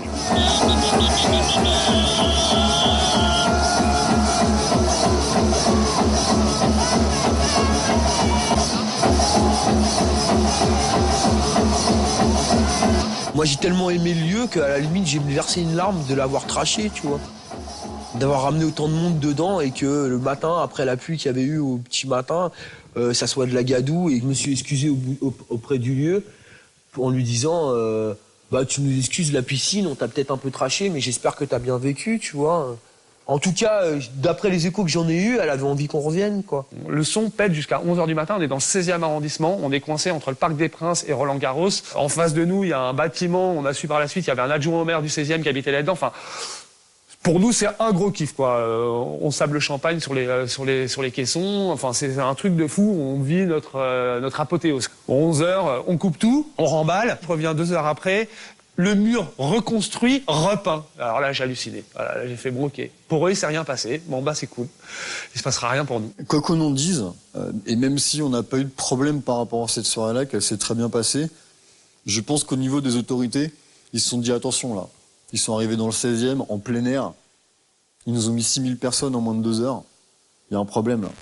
Moi, j'ai tellement aimé le lieu qu'à la limite, j'ai versé une larme de l'avoir traché, tu vois. D'avoir ramené autant de monde dedans et que le matin, après la pluie qu'il y avait eu au petit matin, ça soit de la gadoue, et je me suis excusé auprès du lieu en lui disant tu nous excuses, la piscine, on t'a peut-être un peu traché, mais j'espère que t'as bien vécu, tu vois. En tout cas, d'après les échos que j'en ai eus, elle avait envie qu'on revienne, quoi. Le son pète jusqu'à 11h du matin, on est dans le 16e arrondissement, on est coincé entre le Parc des Princes et Roland-Garros. En face de nous, il y a un bâtiment, on a su par la suite, il y avait un adjoint au maire du 16e qui habitait là-dedans. Enfin, pour nous, c'est un gros kiff, quoi. On sable le champagne sur les caissons. Enfin, c'est un truc de fou. On vit notre apothéose. 11h, on coupe tout, on remballe. Je reviens 2 heures après. Le mur reconstruit, repeint. Alors là, j'ai halluciné. Voilà, là, j'ai fait broquer. Pour eux, il s'est rien passé. Bon, bah, c'est cool. Il se passera rien pour nous. Quoi qu'on en dise, et même si on n'a pas eu de problème par rapport à cette soirée-là, qu'elle s'est très bien passée, je pense qu'au niveau des autorités, ils se sont dit attention là. Ils sont arrivés dans le 16e, en plein air. Ils nous ont mis 6 000 personnes en moins de 2 heures. Il y a un problème là.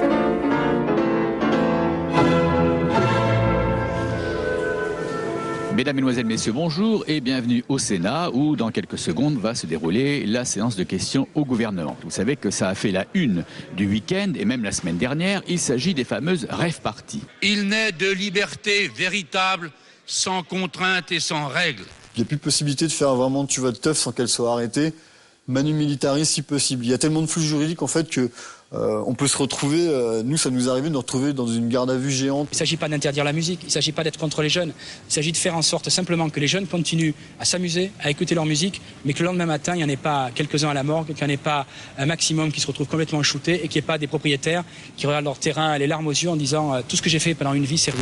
Mesdames, Mesdemoiselles, Messieurs, bonjour et bienvenue au Sénat où dans quelques secondes va se dérouler la séance de questions au gouvernement. Vous savez que ça a fait la une du week-end et même la semaine dernière. Il s'agit des fameuses rave parties. Il naît de liberté véritable, sans contrainte et sans règles. Il n'y a plus de possibilité de faire vraiment de tuva de teuf sans qu'elle soit arrêtée. Manu militari si possible. Il y a tellement de flux juridiques en fait que on peut se retrouver, nous ça nous est arrivé de nous retrouver dans une garde à vue géante. Il ne s'agit pas d'interdire la musique, il ne s'agit pas d'être contre les jeunes, il s'agit de faire en sorte simplement que les jeunes continuent à s'amuser, à écouter leur musique, mais que le lendemain matin il n'y en ait pas quelques-uns à la morgue, qu'il n'y en ait pas un maximum qui se retrouvent complètement shootés et qu'il n'y ait pas des propriétaires qui regardent leur terrain les larmes aux yeux en disant tout ce que j'ai fait pendant une vie c'est ruiné.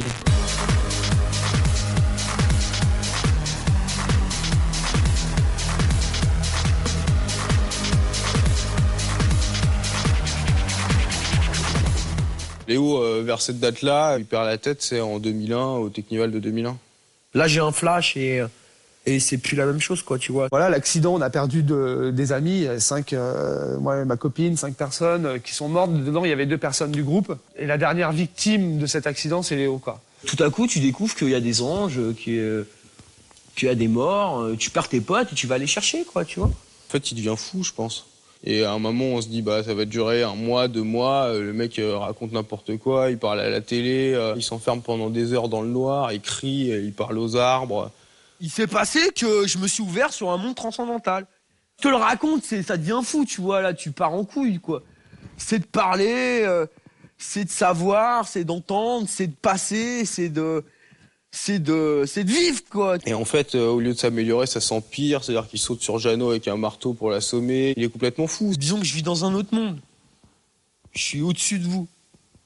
Léo, vers cette date-là, il perd la tête, c'est en 2001, au Technival de 2001. Là, j'ai un flash et c'est plus la même chose, quoi, tu vois. Voilà, l'accident, on a perdu des amis, 5, moi et ma copine, 5 personnes qui sont mortes. Dedans, il y avait 2 personnes du groupe. Et la dernière victime de cet accident, c'est Léo, quoi. Tout à coup, tu découvres qu'il y a des anges, qu'il y a des morts, tu perds tes potes et tu vas les chercher, quoi, tu vois. En fait, il devient fou, je pense. Et à un moment, on se dit, ça va durer 1 mois, 2 mois. Le mec raconte n'importe quoi, il parle à la télé, il s'enferme pendant des heures dans le noir, il crie, il parle aux arbres. Il s'est passé que je me suis ouvert sur un monde transcendantal. Je te le raconte, ça devient fou, tu vois, là, tu pars en couille, quoi. C'est de parler, c'est de savoir, c'est d'entendre, c'est de passer, c'est de vivre, quoi. Et en fait, au lieu de s'améliorer, ça s'empire. C'est-à-dire qu'il saute sur Jeannot avec un marteau pour l'assommer. Il est complètement fou. Disons que je vis dans un autre monde. Je suis au-dessus de vous.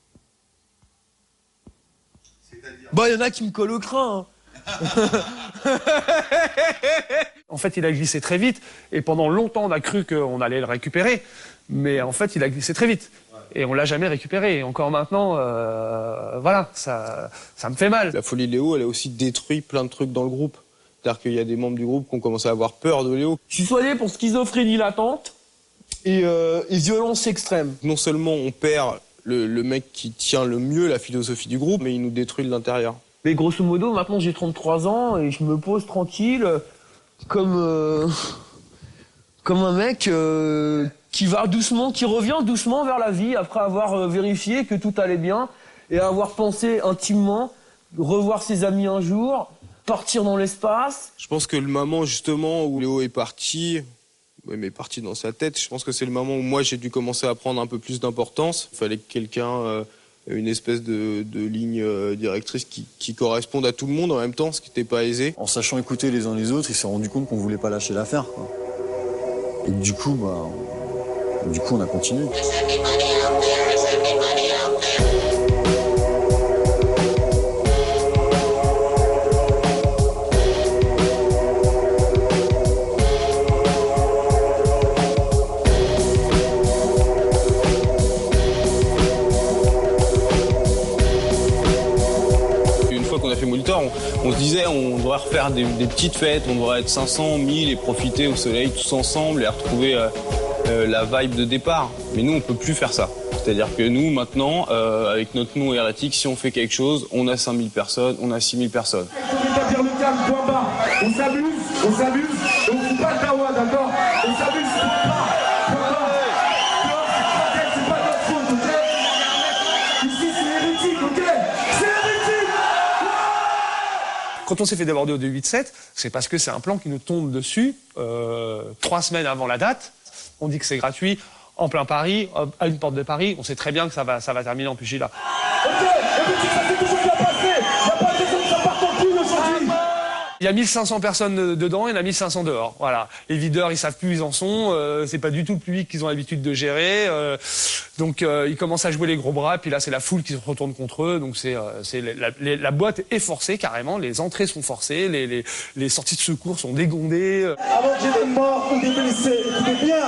Il y en a qui me collent au crâne. En fait, il a glissé très vite. Et pendant longtemps, on a cru qu'on allait le récupérer. Mais en fait, il a glissé très vite. Et on l'a jamais récupéré. Et encore maintenant, voilà, ça me fait mal. La folie de Léo, elle a aussi détruit plein de trucs dans le groupe. C'est-à-dire qu'il y a des membres du groupe qui ont commencé à avoir peur de Léo. Je suis soigné pour schizophrénie latente et violence extrême. Non seulement on perd le mec qui tient le mieux la philosophie du groupe, mais il nous détruit de l'intérieur. Mais grosso modo, maintenant j'ai 33 ans et je me pose tranquille comme un mec qui revient doucement vers la vie après avoir vérifié que tout allait bien et avoir pensé intimement revoir ses amis un jour, partir dans l'espace. Je pense que le moment justement où Léo est parti, mais est parti dans sa tête, je pense que c'est le moment où moi j'ai dû commencer à prendre un peu plus d'importance. Il fallait que quelqu'un, une espèce de ligne directrice qui corresponde à tout le monde en même temps, ce qui n'était pas aisé. En sachant écouter les uns les autres, il s'est rendu compte qu'on voulait pas lâcher l'affaire, quoi. Et du coup, on a continué. On se disait on devrait refaire des petites fêtes, on devrait être 500, 1000 et profiter au soleil tous ensemble et retrouver la vibe de départ. Mais nous, on peut plus faire ça. C'est-à-dire que nous, maintenant, avec notre nom hérétique, si on fait quelque chose, on a 5000 personnes, on a 6000 personnes. Il faut rétablir le calme, point bas. On s'amuse, et on fout pas le dawa, d'accord? On s'amuse, point bas. C'est pas notre faute, ok? Ici, c'est hérétique, ok? C'est hérétique! Quand on s'est fait déborder au 287, c'est parce que c'est un plan qui nous tombe dessus 3 semaines avant la date. On dit que c'est gratuit, en plein Paris, à une porte de Paris. On sait très bien que ça va terminer en pugilat. Ok, ça s'est toujours bien passé. Il n'y a pas de raison que ça parte en couille aujourd'hui. Il y a 1500 personnes dedans, il y en a 1500 dehors. Voilà. Les videurs, ils savent plus où ils en sont. C'est pas du tout le public qu'ils ont l'habitude de gérer. Donc ils commencent à jouer les gros bras. Puis là, c'est la foule qui se retourne contre eux. Donc la boîte est forcée carrément. Les entrées sont forcées. Les sorties de secours sont dégondées. Avant qu'il y ait des morts ou des blessés, écoutez bien.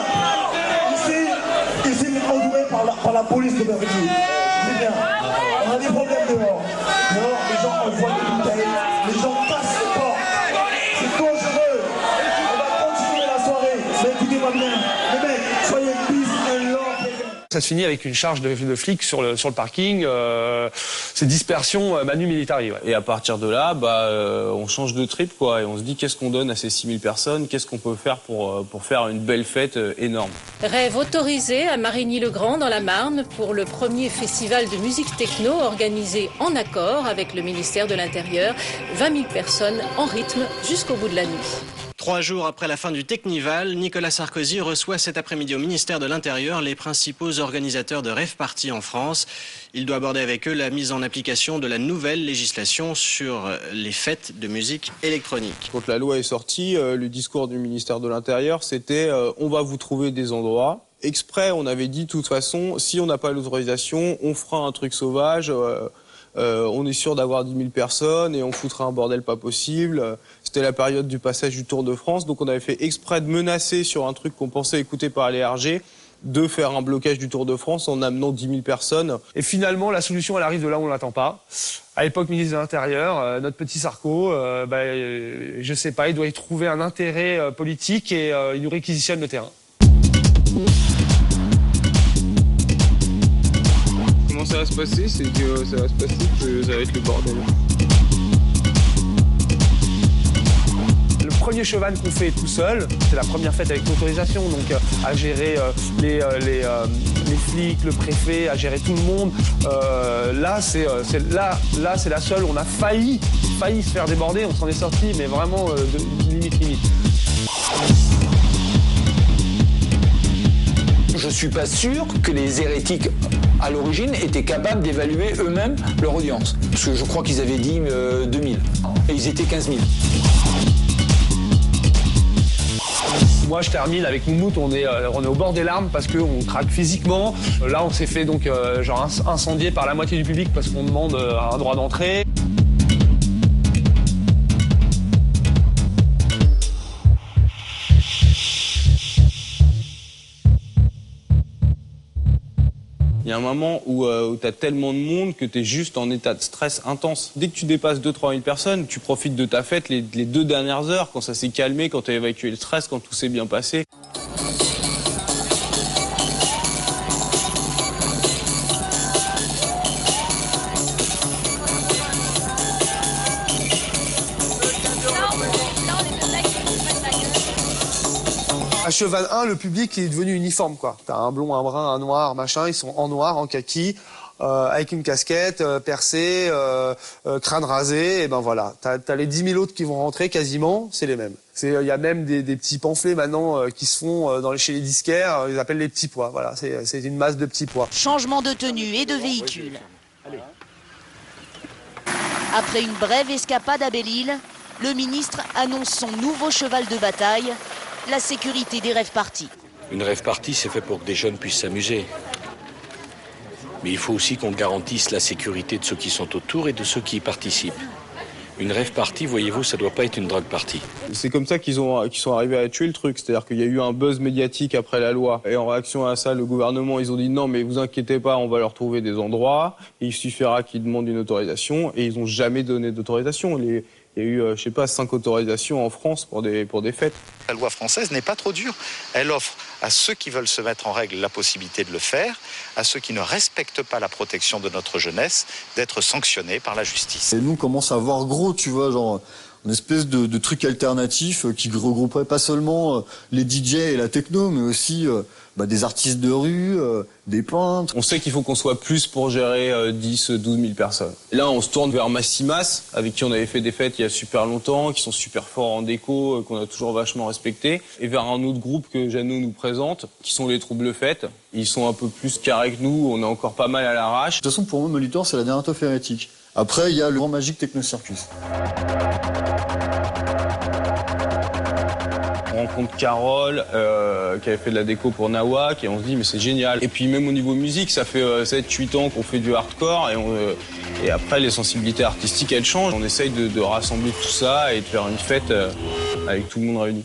Ici, entouré par la police de Bercy. C'est bien. On a des problèmes dehors. Dehors, les gens envoient des bouteilles. Les gens passent le port. C'est dangereux. On va continuer la soirée. Mais écoutez-moi bien. Les mecs, soyez peace and love. Ça se finit avec une charge de flics sur le parking. C'est dispersion manu militari. Ouais. Et à partir de là, on change de trip, quoi. Et on se dit qu'est-ce qu'on donne à ces 6000 personnes? Qu'est-ce qu'on peut faire pour faire une belle fête énorme? Rêve autorisé à Marigny-le-Grand dans la Marne pour le premier festival de musique techno organisé en accord avec le ministère de l'Intérieur. 20 000 personnes en rythme jusqu'au bout de la nuit. 3 jours après la fin du Technival, Nicolas Sarkozy reçoit cet après-midi au ministère de l'Intérieur les principaux organisateurs de Rave Party en France. Il doit aborder avec eux la mise en application de la nouvelle législation sur les fêtes de musique électronique. Quand la loi est sortie, le discours du ministère de l'Intérieur, c'était on va vous trouver des endroits. Exprès, on avait dit de toute façon, si on n'a pas l'autorisation, on fera un truc sauvage. On est sûr d'avoir 10 000 personnes et on foutra un bordel pas possible. C'était la période du passage du Tour de France, donc on avait fait exprès de menacer sur un truc qu'on pensait écouté par les RG, de faire un blocage du Tour de France en amenant 10 000 personnes. Et finalement, la solution, elle arrive de là où on l'attend pas. À l'époque, ministre de l'Intérieur, notre petit Sarko, je sais pas, il doit y trouver un intérêt politique et il nous réquisitionne le terrain. Comment ça va se passer? C'est que ça va se passer que ça va être le bordel. Le premier cheval qu'on fait tout seul, c'est la première fête avec l'autorisation, donc à gérer les flics, le préfet, à gérer tout le monde. Là, c'est la seule où on a failli se faire déborder, on s'en est sorti, mais vraiment limite. Je suis pas sûr que les hérétiques, à l'origine, étaient capables d'évaluer eux-mêmes leur audience. Parce que je crois qu'ils avaient dit 2000. Et ils étaient 15 000. Moi, je termine avec Moumout, on est au bord des larmes parce qu'on craque physiquement. Là, on s'est fait donc incendier par la moitié du public parce qu'on demande un droit d'entrée. Il y a un moment où tu as tellement de monde que tu es juste en état de stress intense. Dès que tu dépasses 2-3 000 personnes, tu profites de ta fête les 2 dernières heures, quand ça s'est calmé, quand tu as évacué le stress, quand tout s'est bien passé. À Cheval 1, le public est devenu uniforme, quoi. T'as un blond, un brun, un noir, machin, ils sont en noir, en kaki. avec une casquette, percée, crâne rasé, et ben voilà. T'as les 10 000 autres qui vont rentrer quasiment, c'est les mêmes. Il y a même des petits pamphlets maintenant qui se font chez les disquaires, ils appellent les petits pois. Voilà, c'est une masse de petits pois. Changement de tenue et de véhicule. Après une brève escapade à Belle-Île, le ministre annonce son nouveau cheval de bataille, la sécurité des rave-parties. Une rave-party, c'est fait pour que des jeunes puissent s'amuser. Mais il faut aussi qu'on garantisse la sécurité de ceux qui sont autour et de ceux qui y participent. Une rave-party, voyez-vous, ça doit pas être une drogue party. C'est comme ça qu'ils sont arrivés à tuer le truc. C'est-à-dire qu'il y a eu un buzz médiatique après la loi. Et en réaction à ça, le gouvernement, ils ont dit non, mais vous inquiétez pas, on va leur trouver des endroits. Il suffira qu'ils demandent une autorisation. Et ils ont jamais donné d'autorisation. Il y a eu, 5 autorisations en France pour des fêtes. La loi française n'est pas trop dure. Elle offre à ceux qui veulent se mettre en règle la possibilité de le faire, à ceux qui ne respectent pas la protection de notre jeunesse, d'être sanctionnés par la justice. Et nous, on commence à voir gros, tu vois, genre une espèce de truc alternatif qui regrouperait pas seulement les DJ et la techno, mais aussi des artistes de rue, des peintres. On sait qu'il faut qu'on soit plus pour gérer 10, 12 000 personnes. Et là, on se tourne vers Massimas, avec qui on avait fait des fêtes il y a super longtemps, qui sont super forts en déco, qu'on a toujours vachement respecté, et vers un autre groupe que Jeannot nous présente, qui sont les Troubles Fêtes. Ils sont un peu plus carrés que nous, on est encore pas mal à l'arrache. De toute façon, pour moi, Molitor, c'est la dernière teuf hérétique. Après, il y a le Grand Magique Techno-Circus. On rencontre Carole, qui avait fait de la déco pour Nawak, et on se dit mais c'est génial. Et puis même au niveau musique, ça fait 7-8 ans qu'on fait du hardcore, et après les sensibilités artistiques elles changent. On essaye de rassembler tout ça et de faire une fête avec tout le monde réuni.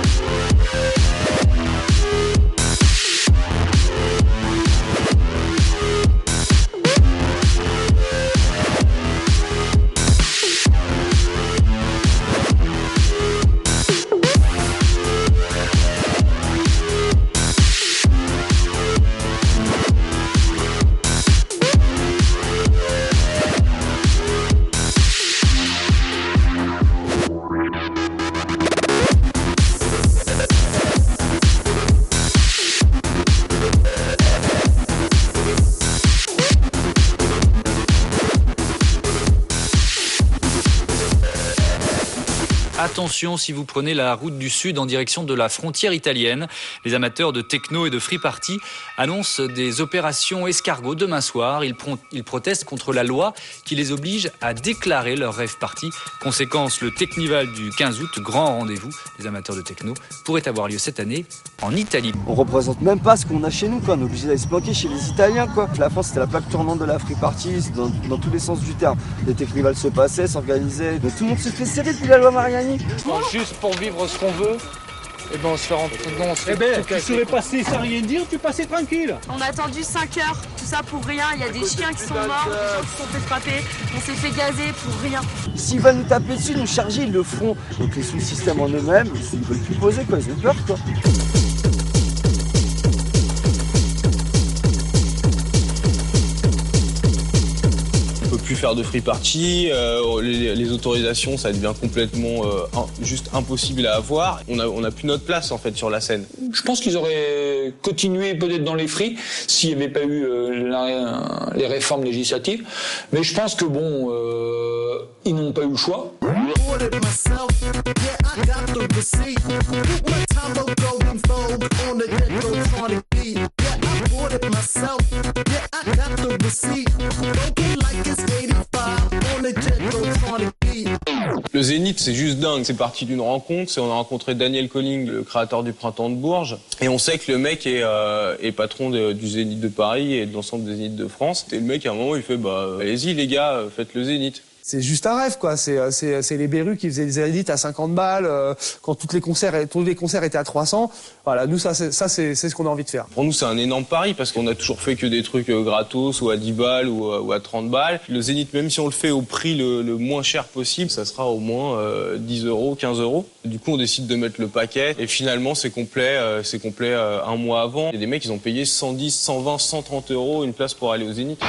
Attention si vous prenez la route du sud en direction de la frontière italienne. Les amateurs de techno et de free party annoncent des opérations escargots demain soir. Ils protestent contre la loi qui les oblige à déclarer leur rave party. Conséquence, le Technival du 15 août, grand rendez-vous des amateurs de techno, pourrait avoir lieu cette année en Italie. On représente même pas ce qu'on a chez nous, quoi. On est obligé d'aller se planquer chez les Italiens, quoi. La France, c'était la plaque tournante de la free party, dans tous les sens du terme. Les Technival se passaient, s'organisaient. Tout le monde se fait serrer depuis la loi Mariani. Juste pour vivre ce qu'on veut, et ben on se fait rentrer dedans, on se fait tout tu serais passé sans rien dire, tu passais tranquille. On a attendu 5 heures, tout ça pour rien, il y a des chiens qui sont morts, des gens qui se sont fait frapper, on s'est fait gazer pour rien. S'ils veulent nous taper dessus, nous charger, ils le feront. Donc les sous-systèmes en eux-mêmes, ils veulent plus poser, quoi, ils ont peur, quoi. Faire de free party, les autorisations ça devient complètement juste impossible à avoir. On a plus notre place en fait sur la scène. Je pense qu'ils auraient continué peut-être dans les free s'il n'y avait pas eu les réformes législatives, mais je pense que bon, ils n'ont pas eu le choix. Le Zénith, c'est juste dingue. C'est parti d'une rencontre. On a rencontré Daniel Colling, le créateur du Printemps de Bourges. Et on sait que le mec est patron du Zénith de Paris et de l'ensemble des Zéniths de France. Et le mec, à un moment, il fait, allez-y, les gars, faites le Zénith. C'est juste un rêve, quoi. C'est les Berus qui faisaient des Zéniths à 50 balles, quand tous les concerts étaient à 300. Voilà, nous, ça, c'est ce qu'on a envie de faire. Pour nous, c'est un énorme pari parce qu'on a toujours fait que des trucs gratos ou à 10 balles ou à 30 balles. Le Zénith, même si on le fait au prix le moins cher possible, ça sera au moins 10 euros, 15 euros. Du coup, on décide de mettre le paquet et finalement, c'est complet un mois avant. Il y a des mecs, ils ont payé 110, 120, 130 euros une place pour aller au Zénith.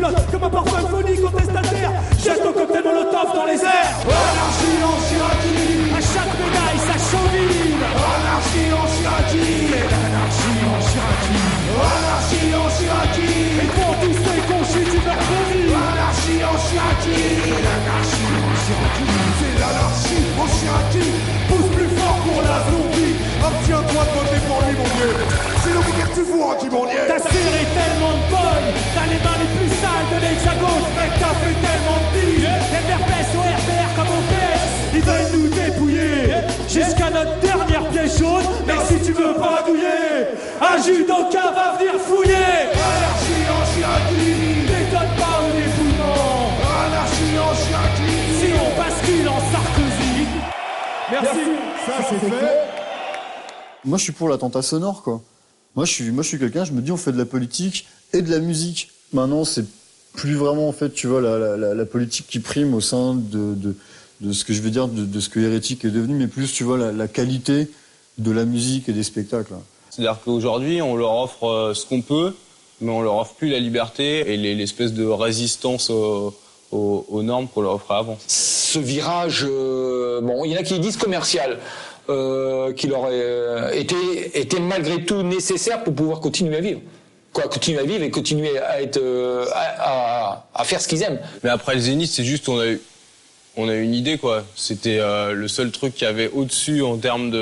comme un parfum de folie contestataire. Jette ton cocktail molotov dans les airs. Anarchie en Chiraki. À chaque médaille, ça chauvine. Anarchie en Chiraki. L'anarchie en Chiraki. Anarchie en Chiraki. Et pour tous ceux qu'on chie du mercredi. Anarchie en Chiraki. L'anarchie en Chiraki. C'est l'anarchie en Chiraki. Pousse plus fort pour la zombie. Abstiens-toi de voter pour lui, mon Dieu. C'est le week-end du four anti-bandier. T'as serré tellement de bonnes. T'as les mains les plus sales de l'Hexagone. Mec, t'as fait tellement de billes. MRPS au RPR comme au PS. Ils veulent nous dépouiller jusqu'à notre dernière pièce jaune. Mais si tu veux pas douiller, un judoka va venir fouiller. Anarchie en Chiraki. Détonne pas au dépouillement. Anarchie en Chiraki. Si on bascule en Sarkozy. Merci. Ça c'est fait. Moi, je suis pour l'attentat sonore, quoi. Moi, je suis quelqu'un, je me dis, on fait de la politique et de la musique. Maintenant, c'est plus vraiment, en fait, tu vois, la politique qui prime au sein de ce que je veux dire, de ce que Hérétique est devenu, mais plus, tu vois, la qualité de la musique et des spectacles. C'est-à-dire qu'aujourd'hui, on leur offre ce qu'on peut, mais on leur offre plus la liberté et l'espèce de résistance aux normes qu'on leur offrait avant. Ce virage, bon, il y en a qui disent commercial. Qu'il aurait été malgré tout nécessaire pour pouvoir continuer à vivre. Continuer à vivre et continuer à être à faire ce qu'ils aiment. Mais après le Zénith, c'est juste on a eu une idée, quoi. C'était le seul truc qu'il y avait au-dessus en termes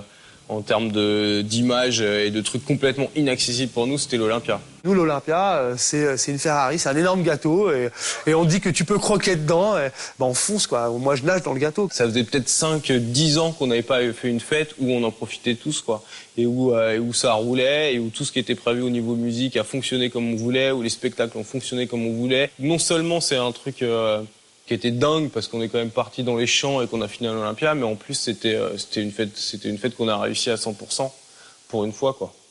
d'image et de trucs complètement inaccessibles pour nous, c'était l'Olympia. Nous, l'Olympia, c'est une Ferrari, c'est un énorme gâteau, et on dit que tu peux croquer dedans, et ben on fonce, quoi. Moi, je nage dans le gâteau. Ça faisait peut-être 5-10 ans qu'on n'avait pas fait une fête où on en profitait tous, quoi. Et où ça roulait, et où tout ce qui était prévu au niveau musique a fonctionné comme on voulait, où les spectacles ont fonctionné comme on voulait. Non seulement c'est un truc qui était dingue parce qu'on est quand même parti dans les champs et qu'on a fini à l'Olympia, mais en plus c'était une fête qu'on a réussi à 100% pour une fois, quoi.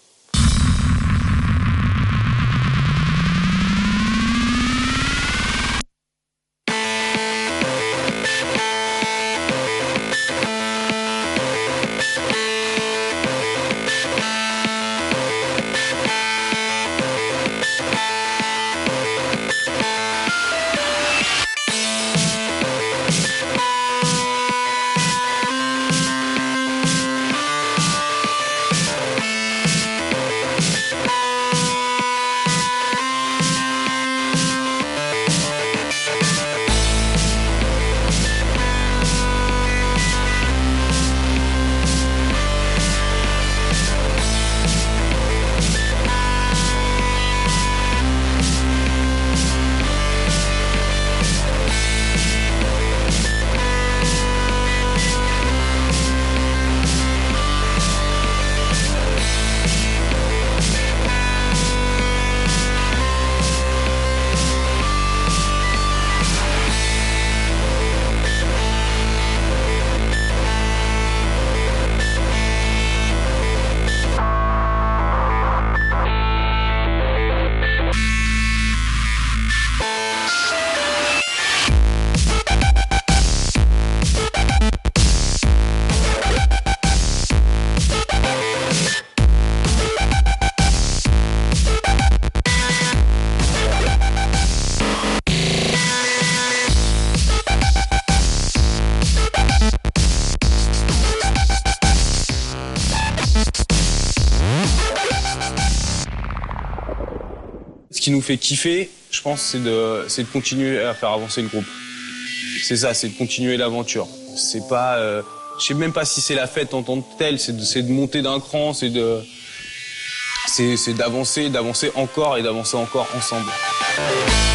Ce qui nous fait kiffer, je pense, c'est de continuer à faire avancer le groupe. C'est ça, c'est de continuer l'aventure. C'est pas, je sais même pas si c'est la fête en tant que telle, c'est de monter d'un cran, c'est d'avancer encore et d'avancer encore ensemble.